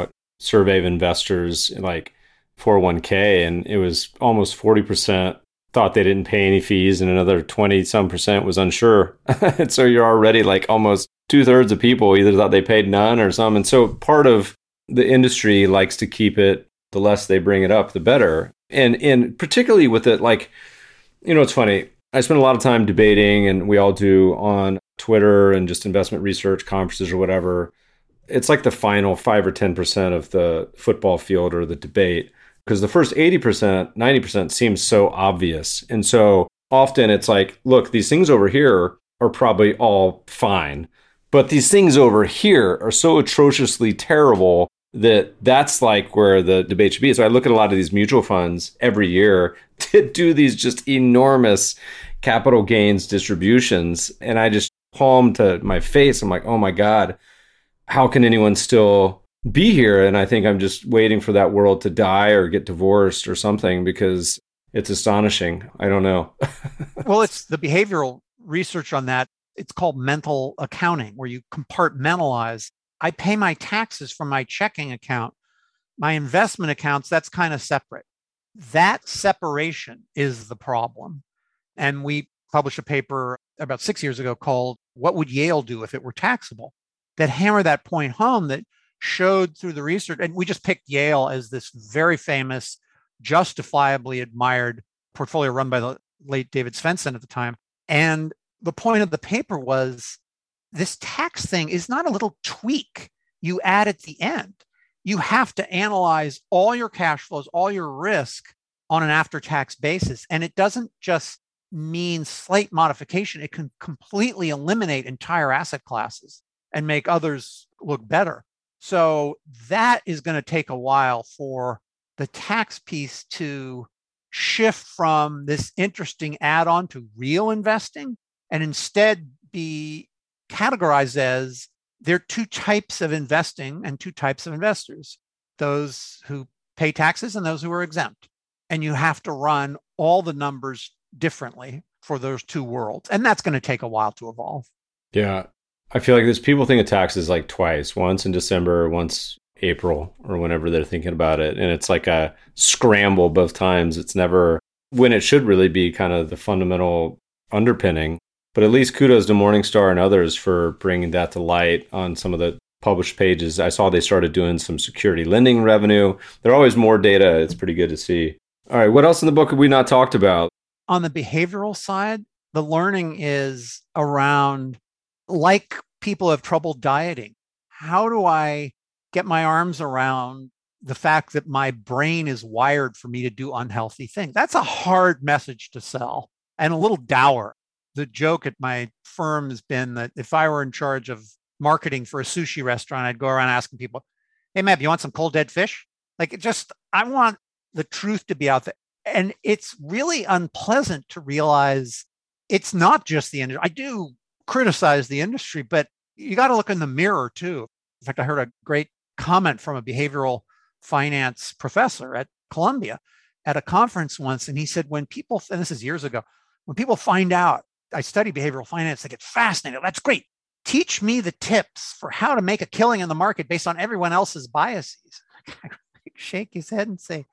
survey of investors like four oh one k, and it was almost forty percent thought they didn't pay any fees, and another twenty some percent was unsure. And so you're already like almost two thirds of people either thought they paid none or some. And so part of the industry likes to keep it, the less they bring it up, the better. And and particularly with it, like, you know, it's funny. I spend a lot of time debating, and we all do, on Twitter and just investment research conferences or whatever. It's like the final five or ten percent of the football field or the debate, because the first eighty percent, ninety percent seems so obvious. And so often it's like, look, these things over here are probably all fine, but these things over here are so atrociously terrible that that's like where the debate should be. So I look at a lot of these mutual funds every year to do these just enormous capital gains distributions. And I just palm to my face. I'm like, oh my God, how can anyone still be here? And I think I'm just waiting for that world to die or get divorced or something, because it's astonishing. I don't know. Well, it's the behavioral research on that. It's called mental accounting, where you compartmentalize. I pay my taxes from my checking account. My investment accounts, that's kind of separate. That separation is the problem. And we published a paper about six years ago called What Would Yale Do If It Were Taxable? That hammered that point home, that showed through the research. And we just picked Yale as this very famous, justifiably admired portfolio run by the late David Svensson at the time. And the point of the paper was, this tax thing is not a little tweak you add at the end. You have to analyze all your cash flows, all your risk on an after-tax basis. And it doesn't just mean slight modification. It can completely eliminate entire asset classes and make others look better. So that is going to take a while for the tax piece to shift from this interesting add-on to real investing, and instead be categorized as there are two types of investing and two types of investors, those who pay taxes and those who are exempt. And you have to run all the numbers differently for those two worlds. And that's going to take a while to evolve. Yeah. I feel like there's people think of taxes like twice, once in December, once April, or whenever they're thinking about it. And it's like a scramble both times. It's never when it should really be kind of the fundamental underpinning. But at least kudos to Morningstar and others for bringing that to light on some of the published pages. I saw they started doing some security lending revenue. There are always more data. It's pretty good to see. All right, what else in the book have we not talked about? On the behavioral side, the learning is around, like people have trouble dieting. How do I get my arms around the fact that my brain is wired for me to do unhealthy things? That's a hard message to sell and a little dour. The joke at my firm has been that if I were in charge of marketing for a sushi restaurant, I'd go around asking people, hey, Mab, you want some cold dead fish? Like, it just, I want the truth to be out there. And it's really unpleasant to realize it's not just the industry. I do criticize the industry, but you got to look in the mirror too. In fact, I heard a great comment from a behavioral finance professor at Columbia at a conference once. And he said, when people, and this is years ago, when people find out I study behavioral finance, they get fascinated. That's great. Teach me the tips for how to make a killing in the market based on everyone else's biases. I shake his head and say,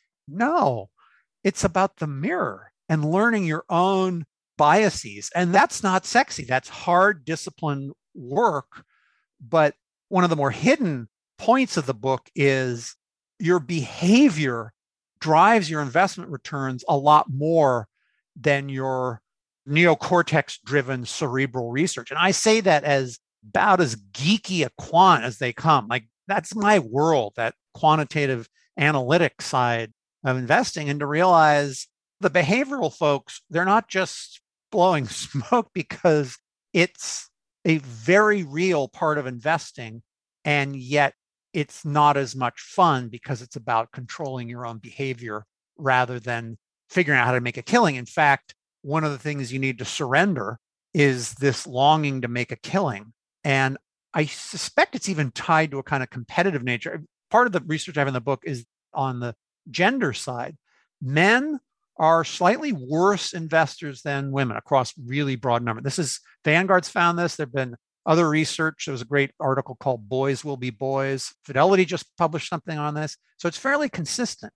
no, it's about the mirror and learning your own biases. And that's not sexy. That's hard, disciplined work. But one of the more hidden points of the book is your behavior drives your investment returns a lot more than your neocortex-driven cerebral research. And I say that as about as geeky a quant as they come. Like, that's my world, that quantitative analytic side of investing. And to realize the behavioral folks, they're not just blowing smoke, because it's a very real part of investing. And yet it's not as much fun because it's about controlling your own behavior rather than figuring out how to make a killing. In fact, one of the things you need to surrender is this longing to make a killing. And I suspect it's even tied to a kind of competitive nature. Part of the research I have in the book is on the gender side. Men are slightly worse investors than women across really broad numbers. This is, Vanguard's found this. There have been other research. There was a great article called Boys Will Be Boys. Fidelity just published something on this. So it's fairly consistent.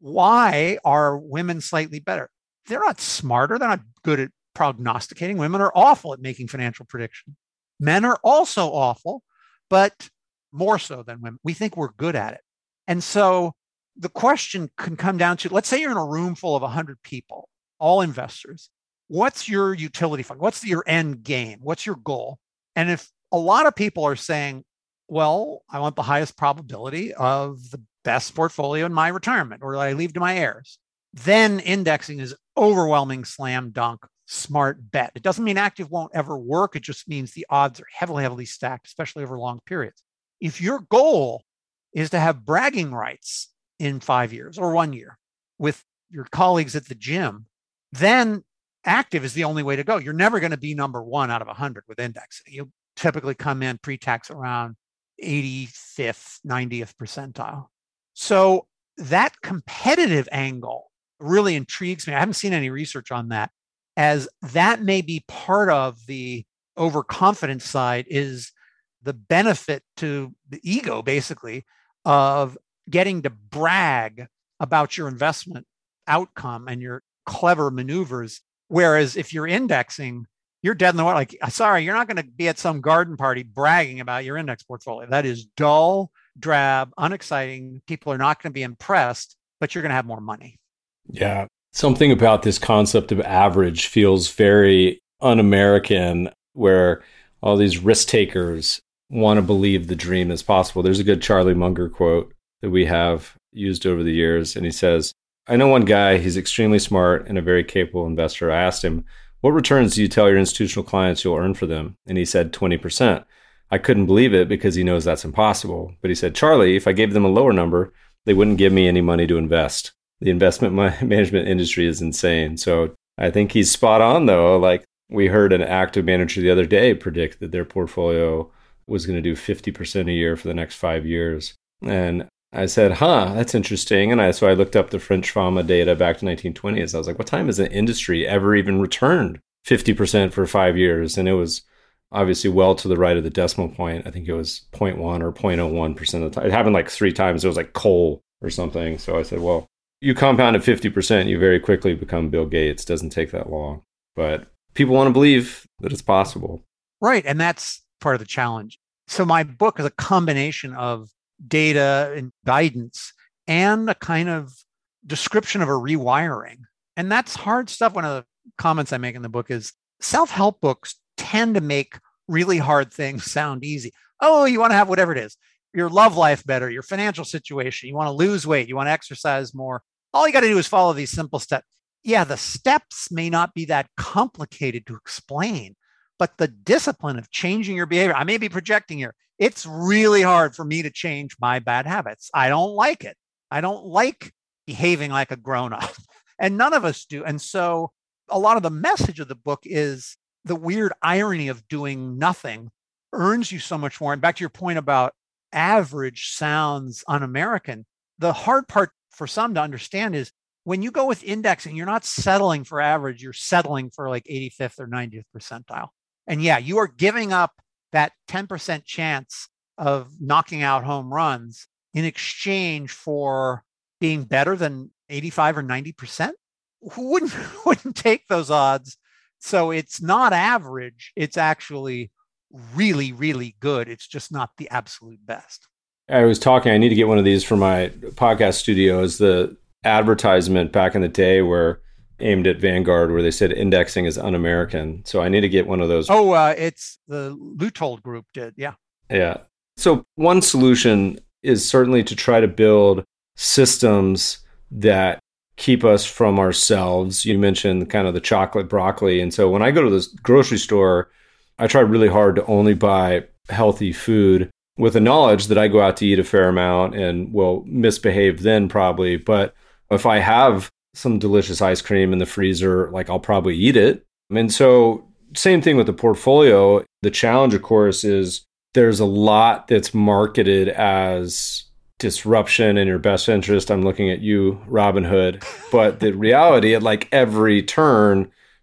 Why are women slightly better? They're not smarter. They're not good at prognosticating. Women are awful at making financial predictions. Men are also awful, but more so than women. We think we're good at it. And so the question can come down to, let's say you're in a room full of one hundred people, all investors. What's your utility fund? What's your end game? What's your goal? And if a lot of people are saying, well, I want the highest probability of the best portfolio in my retirement or that I leave to my heirs, then indexing is overwhelming slam dunk, smart bet. It doesn't mean active won't ever work. It just means the odds are heavily, heavily stacked, especially over long periods. If your goal is to have bragging rights in five years or one year with your colleagues at the gym, then active is the only way to go. You're never going to be number one out of one hundred with indexing. You typically come in pre-tax around eighty-fifth, ninetieth percentile. So that competitive angle really intrigues me. I haven't seen any research on that, as that may be part of the overconfidence side, is the benefit to the ego, basically, of getting to brag about your investment outcome and your clever maneuvers. Whereas if you're indexing, you're dead in the water. Like, sorry, you're not going to be at some garden party bragging about your index portfolio. That is dull, drab, unexciting. People are not going to be impressed, but you're going to have more money. Yeah. Something about this concept of average feels very un-American, where all these risk takers want to believe the dream is possible. There's a good Charlie Munger quote that we have used over the years. And he says, I know one guy, he's extremely smart and a very capable investor. I asked him, what returns do you tell your institutional clients you'll earn for them? And he said twenty percent. I couldn't believe it because he knows that's impossible. But he said, Charlie, if I gave them a lower number, they wouldn't give me any money to invest. The investment management industry is insane. So I think he's spot on, though. Like, we heard an active manager the other day predict that their portfolio was going to do fifty percent a year for the next five years. And I said, huh, that's interesting. And I so I looked up the French Fama data back to nineteen twenties. I was like, what time has an industry ever even returned fifty percent for five years? And it was obviously well to the right of the decimal point. I think it was zero point one or zero point zero one percent of the time. It happened like three times. It was like coal or something. So I said, well, you compound at fifty percent, you very quickly become Bill Gates. Doesn't take that long. But people want to believe that it's possible. Right. And that's part of the challenge. So my book is a combination of data and guidance and a kind of description of a rewiring. And that's hard stuff. One of the comments I make in the book is self-help books tend to make really hard things sound easy. Oh, you want to have whatever it is, your love life better, your financial situation, you want to lose weight, you want to exercise more. All you got to do is follow these simple steps. Yeah, the steps may not be that complicated to explain, but the discipline of changing your behavior, I may be projecting here. It's really hard for me to change my bad habits. I don't like it. I don't like behaving like a grown-up, and none of us do. And so a lot of the message of the book is the weird irony of doing nothing earns you so much more. And back to your point about average sounds un-American, the hard part for some to understand is when you go with indexing, you're not settling for average, you're settling for like eighty-fifth or ninetieth percentile. And yeah, you are giving up that ten percent chance of knocking out home runs in exchange for being better than eighty-five or ninety percent. Who wouldn't, wouldn't take those odds? So it's not average. It's actually really, really good. It's just not the absolute best. I was talking, I need to get one of these for my podcast studios. The advertisement back in the day where aimed at Vanguard, where they said indexing is un-American. So I need to get one of those. Oh, uh, it's the Leutold group did. Yeah. Yeah. So one solution is certainly to try to build systems that keep us from ourselves. You mentioned kind of the chocolate broccoli. And so when I go to the grocery store, I try really hard to only buy healthy food with the knowledge that I go out to eat a fair amount and will misbehave then probably. But if I have some delicious ice cream in the freezer, like I'll probably eat it. And so same thing with the portfolio. The challenge, of course, is there's a lot that's marketed as disruption in your best interest. I'm looking at you, Robinhood. But the reality at like every turn,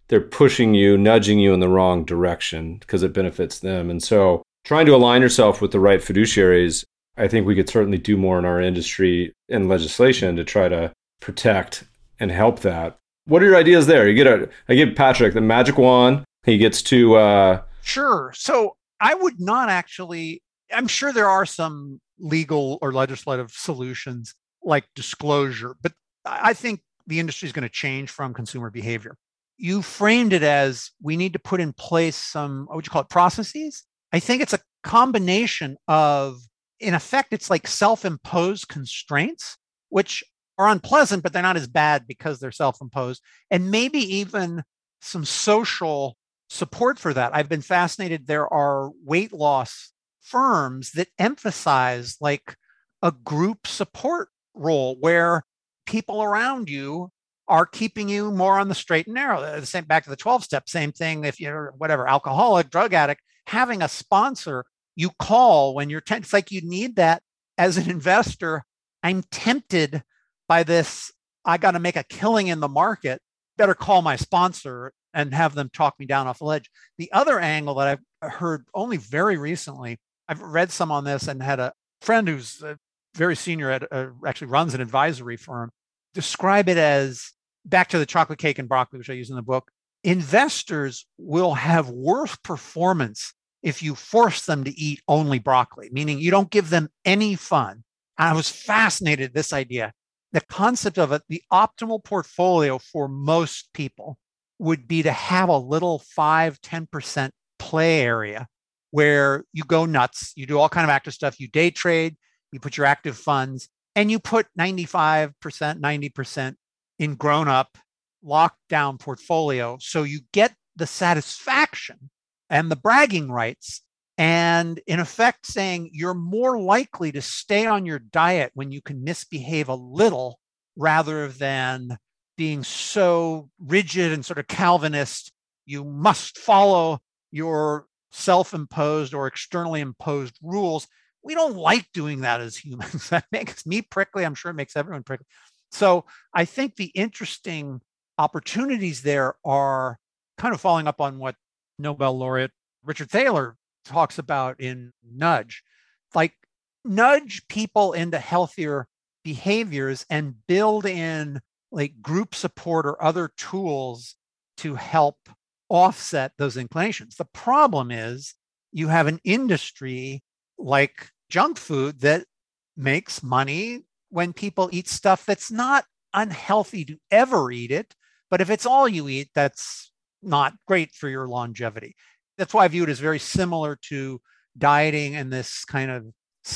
they're pushing you, nudging you in the wrong direction because it benefits them. And so trying to align yourself with the right fiduciaries, I think we could certainly do more in our industry and legislation to try to protect and help that. What are your ideas there? You get a, I give Patrick the magic wand. He gets to... Uh, Sure. So I would not actually, I'm sure there are some legal or legislative solutions like disclosure, but I think the industry is going to change from consumer behavior. You framed it as we need to put in place some, what would you call it, processes? I think it's a combination of, in effect, it's like self-imposed constraints, which are unpleasant, but they're not as bad because they're self-imposed, and maybe even some social support for that. I've been fascinated. There are weight loss firms that emphasize like a group support role where people around you are keeping you more on the straight and narrow. The same, back to the twelve step, same thing. If you're whatever, alcoholic, drug addict, having a sponsor you call when you're, ten- it's like you need that as an investor. I'm tempted by this. I got to make a killing in the market. Better call my sponsor and have them talk me down off the ledge. The other angle that I've heard only very recently, I've read some on this and had a friend who's very senior at, uh, actually runs an advisory firm, describe it as, back to the chocolate cake and broccoli, which I use in the book, investors will have worse performance if you force them to eat only broccoli, meaning you don't give them any fun. And I was fascinated with this idea. The concept of it, the optimal portfolio for most people would be to have a little five, ten percent play area where you go nuts, you do all kind of active stuff, you day trade, you put your active funds, and you put ninety-five percent, ninety percent in grown-up, locked-down portfolio. So you get the satisfaction and the bragging rights, and in effect saying you're more likely to stay on your diet when you can misbehave a little rather than being so rigid and sort of Calvinist. You must follow your self-imposed or externally imposed rules. We don't like doing that as humans. That makes me prickly. I'm sure it makes everyone prickly. So I think the interesting opportunities there are kind of following up on what Nobel laureate Richard Thaler talks about in Nudge. Like, nudge people into healthier behaviors and build in like group support or other tools to help offset those inclinations. The problem is you have an industry like junk food that makes money when people eat stuff that's not unhealthy to ever eat it. But if it's all you eat, that's not great for your longevity. That's why I view it as very similar to dieting and this kind of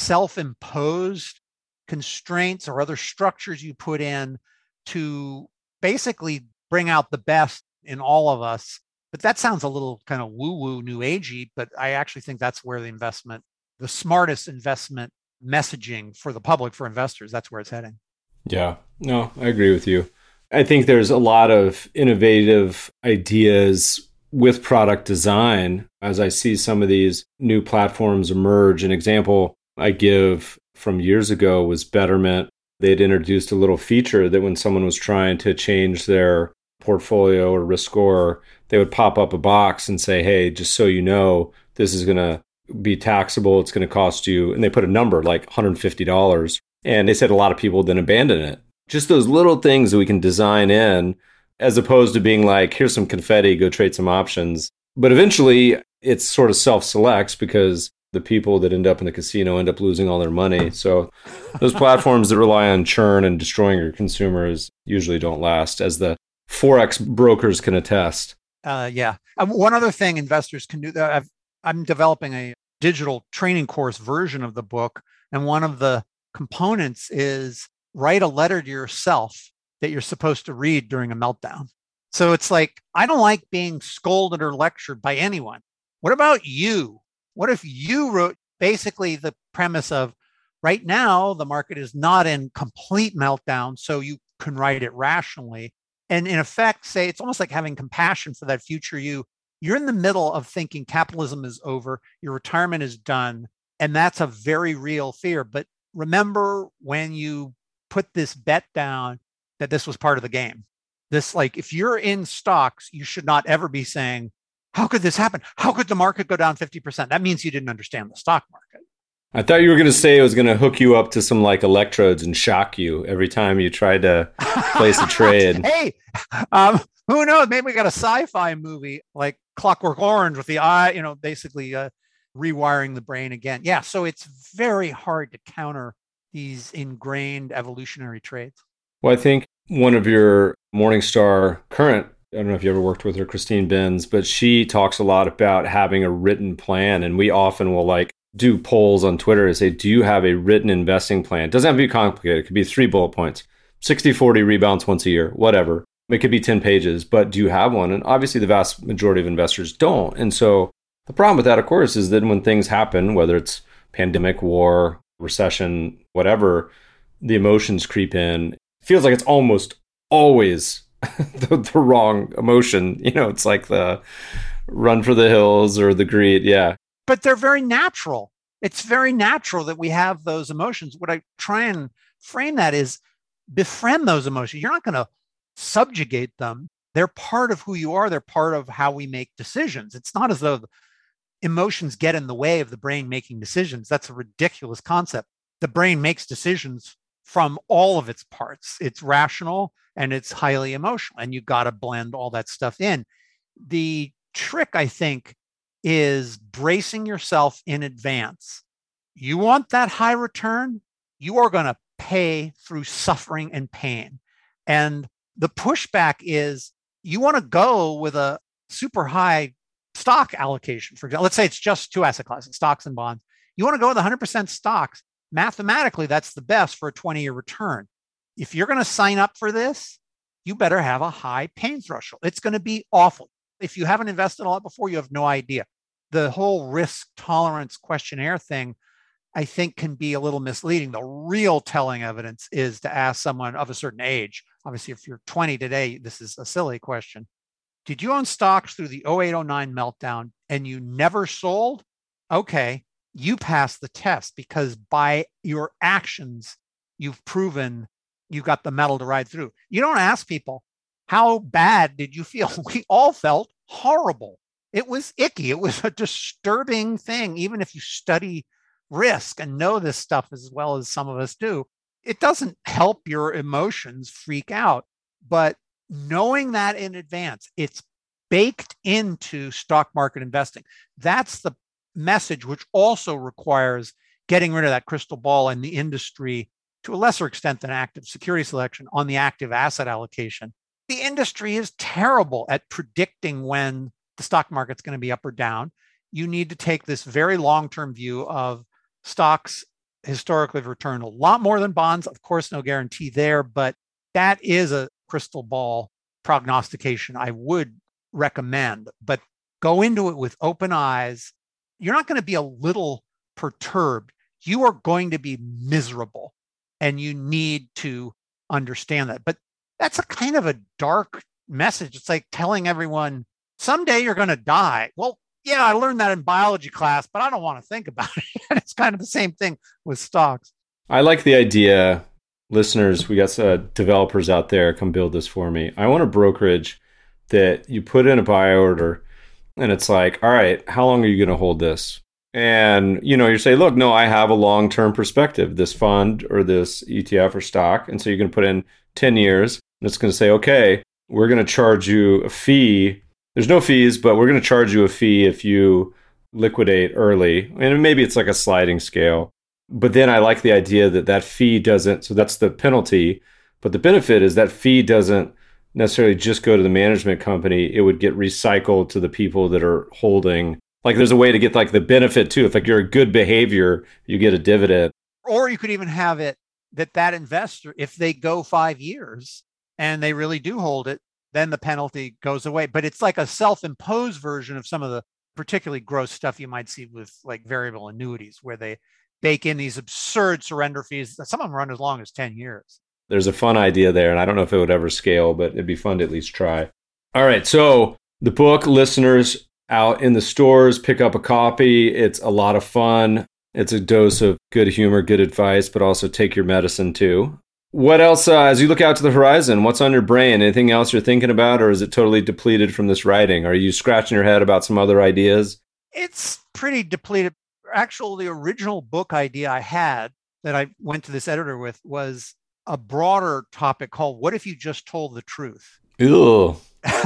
self-imposed constraints or other structures you put in to basically bring out the best in all of us. But that sounds a little kind of woo-woo, new agey, but I actually think that's where the investment, the smartest investment messaging for the public, for investors, that's where it's heading. Yeah, no, I agree with you. I think there's a lot of innovative ideas with product design as I see some of these new platforms emerge. An example I give from years ago was Betterment. They'd introduced a little feature that when someone was trying to change their portfolio or risk score, they would pop up a box and say, hey, just so you know, this is going to be taxable. It's going to cost you. And they put a number like one hundred fifty dollars. And they said a lot of people then abandon it. Just those little things that we can design in, as opposed to being like, here's some confetti, go trade some options. But eventually it sort of self-selects because the people that end up in the casino end up losing all their money. So those platforms that rely on churn and destroying your consumers usually don't last, as the Forex brokers can attest. Uh, yeah. Um, one other thing investors can do, that I've, I'm developing a digital training course version of the book. And one of the components is write a letter to yourself that you're supposed to read during a meltdown. So it's like, I don't like being scolded or lectured by anyone. What about you? What if you wrote basically the premise of right now, the market is not in complete meltdown, so you can write it rationally. And in effect, say it's almost like having compassion for that future you. You're in the middle of thinking capitalism is over, your retirement is done, and that's a very real fear. But remember when you put this bet down that this was part of the game, This, like, if you're in stocks, you should not ever be saying, how could this happen? How could the market go down fifty percent? That means you didn't understand the stock market. I thought you were going to say it was going to hook you up to some like electrodes and shock you every time you tried to place a trade. Hey, um, who knows? Maybe we got a sci-fi movie like Clockwork Orange with the eye, you know, basically uh, rewiring the brain again. Yeah, so it's very hard to counter these ingrained evolutionary traits. Well, I think one of your Morningstar current, I don't know if you ever worked with her, Christine Benz, but she talks a lot about having a written plan. And we often will like do polls on Twitter and say, do you have a written investing plan? It doesn't have to be complicated. It could be three bullet points, sixty forty rebalance once a year, whatever. It could be ten pages, but do you have one? And obviously the vast majority of investors don't. And so the problem with that, of course, is that when things happen, whether it's pandemic, war, recession, whatever, the emotions creep in. It feels like it's almost always the, the wrong emotion. You know, it's like the run for the hills or the greed. Yeah. But they're very natural. It's very natural that we have those emotions. What I try and frame that is befriend those emotions. You're not going to subjugate them. They're part of who you are. They're part of how we make decisions. It's not as though emotions get in the way of the brain making decisions. That's a ridiculous concept. The brain makes decisions from all of its parts. It's rational and it's highly emotional, and you've got to blend all that stuff in. The trick, I think, is bracing yourself in advance. You want that high return, you are going to pay through suffering and pain. And the pushback is you want to go with a super high stock allocation. For example, let's say it's just two asset classes, stocks and bonds. You want to go with one hundred percent stocks. Mathematically, that's the best for a twenty-year return. If you're going to sign up for this, you better have a high pain threshold. It's going to be awful. If you haven't invested a lot before, you have no idea. The whole risk tolerance questionnaire thing, I think, can be a little misleading. The real telling evidence is to ask someone of a certain age. Obviously, if you're twenty today, this is a silly question. Did you own stocks through the oh eight oh nine meltdown and you never sold? Okay, you passed the test because by your actions, you've proven you got the metal to ride through. You don't ask people, how bad did you feel? We all felt horrible. It was icky. It was a disturbing thing. Even if you study risk and know this stuff as well as some of us do, it doesn't help your emotions freak out. But knowing that in advance, it's baked into stock market investing. That's the message, which also requires getting rid of that crystal ball in the industry to a lesser extent than active security selection on the active asset allocation. The industry is terrible at predicting when the stock market's going to be up or down. You need to take this very long-term view of stocks historically have returned a lot more than bonds. Of course, no guarantee there, but that is a crystal ball prognostication I would recommend. But go into it with open eyes. You're not going to be a little perturbed. You are going to be miserable, and you need to understand that. But that's a kind of a dark message. It's like telling everyone, someday you're going to die. Well, yeah, I learned that in biology class, but I don't want to think about it. And it's kind of the same thing with stocks. I like the idea. Listeners, we got uh, developers out there, come build this for me. I want a brokerage that you put in a buy order and it's like, all right, how long are you going to hold this? And, you know, you say, look, no, I have a long-term perspective, this fund or this E T F or stock. And so you're going to put in ten years and it's going to say, okay, we're going to charge you a fee. There's no fees, but we're going to charge you a fee if you liquidate early. And maybe it's like a sliding scale. But then I like the idea that that fee doesn't, so that's the penalty. But the benefit is that fee doesn't necessarily just go to the management company. It would get recycled to the people that are holding. Like there's a way to get like the benefit too. If like you're a good behavior, you get a dividend. Or you could even have it that that investor, if they go five years and they really do hold it, then the penalty goes away. But it's like a self-imposed version of some of the particularly gross stuff you might see with like variable annuities, where they bake in these absurd surrender fees. Some of them run as long as ten years. There's a fun idea there, and I don't know if it would ever scale, but it'd be fun to at least try. All right, so the book, listeners, out in the stores, pick up a copy. It's a lot of fun. It's a dose of good humor, good advice, but also take your medicine too. What else, uh, as you look out to the horizon, what's on your brain? Anything else you're thinking about, or is it totally depleted from this writing? Are you scratching your head about some other ideas? It's pretty depleted. Actually, the original book idea I had that I went to this editor with was a broader topic called What If You Just Told the Truth? Ew.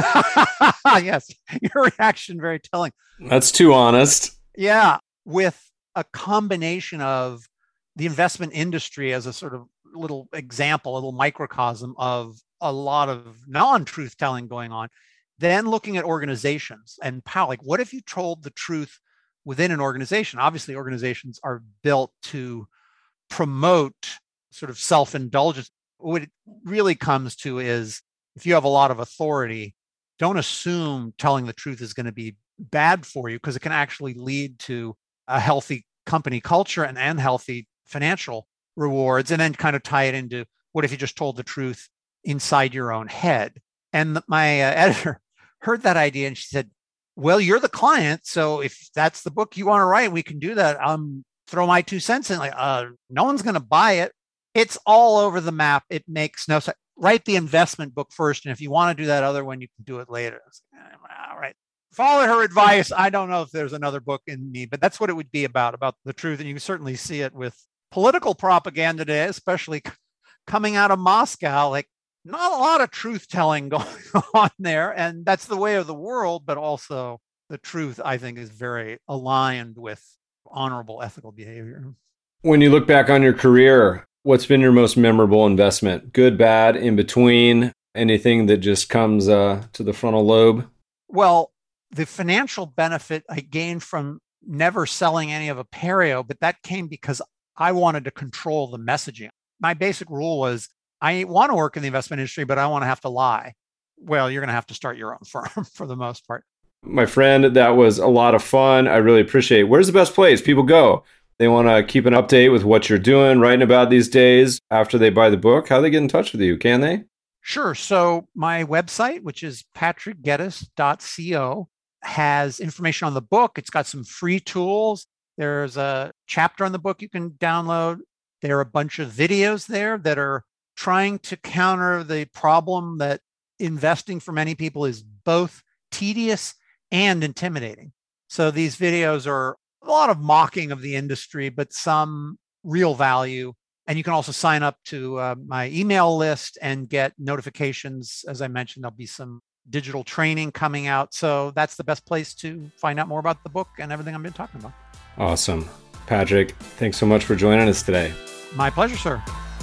Yes, your reaction very telling. That's too honest. Yeah, with a combination of the investment industry as a sort of little example, a little microcosm of a lot of non-truth telling going on, then looking at organizations and how, like, what if you told the truth within an organization? Obviously, organizations are built to promote sort of self-indulgence. What it really comes to is if you have a lot of authority, don't assume telling the truth is going to be bad for you, because it can actually lead to a healthy company culture and, and healthy financial rewards, and then kind of tie it into what if you just told the truth inside your own head. And my uh, editor heard that idea and she said, well, you're the client, so if that's the book you want to write, we can do that. Um, throw my two cents in. Like, uh, no one's going to buy it. It's all over the map. It makes no sense. Write the investment book first, and if you want to do that other one, you can do it later. All right. Follow her advice. I don't know if there's another book in me, but that's what it would be about, about the truth. And you can certainly see it with political propaganda today, especially coming out of Moscow. Like, not a lot of truth telling going on there. And that's the way of the world, but also the truth, I think, is very aligned with honorable ethical behavior. When you look back on your career, what's been your most memorable investment? Good, bad, in between, anything that just comes uh, to the frontal lobe? Well, the financial benefit I gained from never selling any of Apereo, but that came because I wanted to control the messaging. My basic rule was, I want to work in the investment industry, but I don't want to have to lie. Well, you're going to have to start your own firm for the most part. My friend, that was a lot of fun. I really appreciate it. Where's the best place people go? They want to keep an update with what you're doing, writing about these days after they buy the book. How do they get in touch with you? Can they? Sure. So my website, which is patrick geddes dot co, has information on the book. It's got some free tools. There's a chapter on the book you can download. There are a bunch of videos there that are trying to counter the problem that investing for many people is both tedious and intimidating. So these videos are a lot of mocking of the industry, but some real value. And you can also sign up to uh, my email list and get notifications. As I mentioned, there'll be some digital training coming out. So that's the best place to find out more about the book and everything I've been talking about. Awesome. Patrick, thanks so much for joining us today. My pleasure, sir.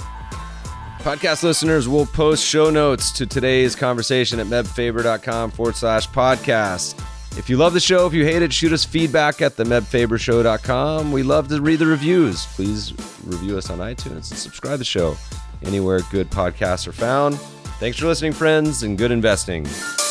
Podcast listeners will post show notes to today's conversation at mebfaber.com forward slash podcast. If you love the show, if you hate it, shoot us feedback at the meb faber show dot com. We love to read the reviews. Please review us on iTunes and subscribe to the show anywhere good podcasts are found. Thanks for listening, friends, and good investing.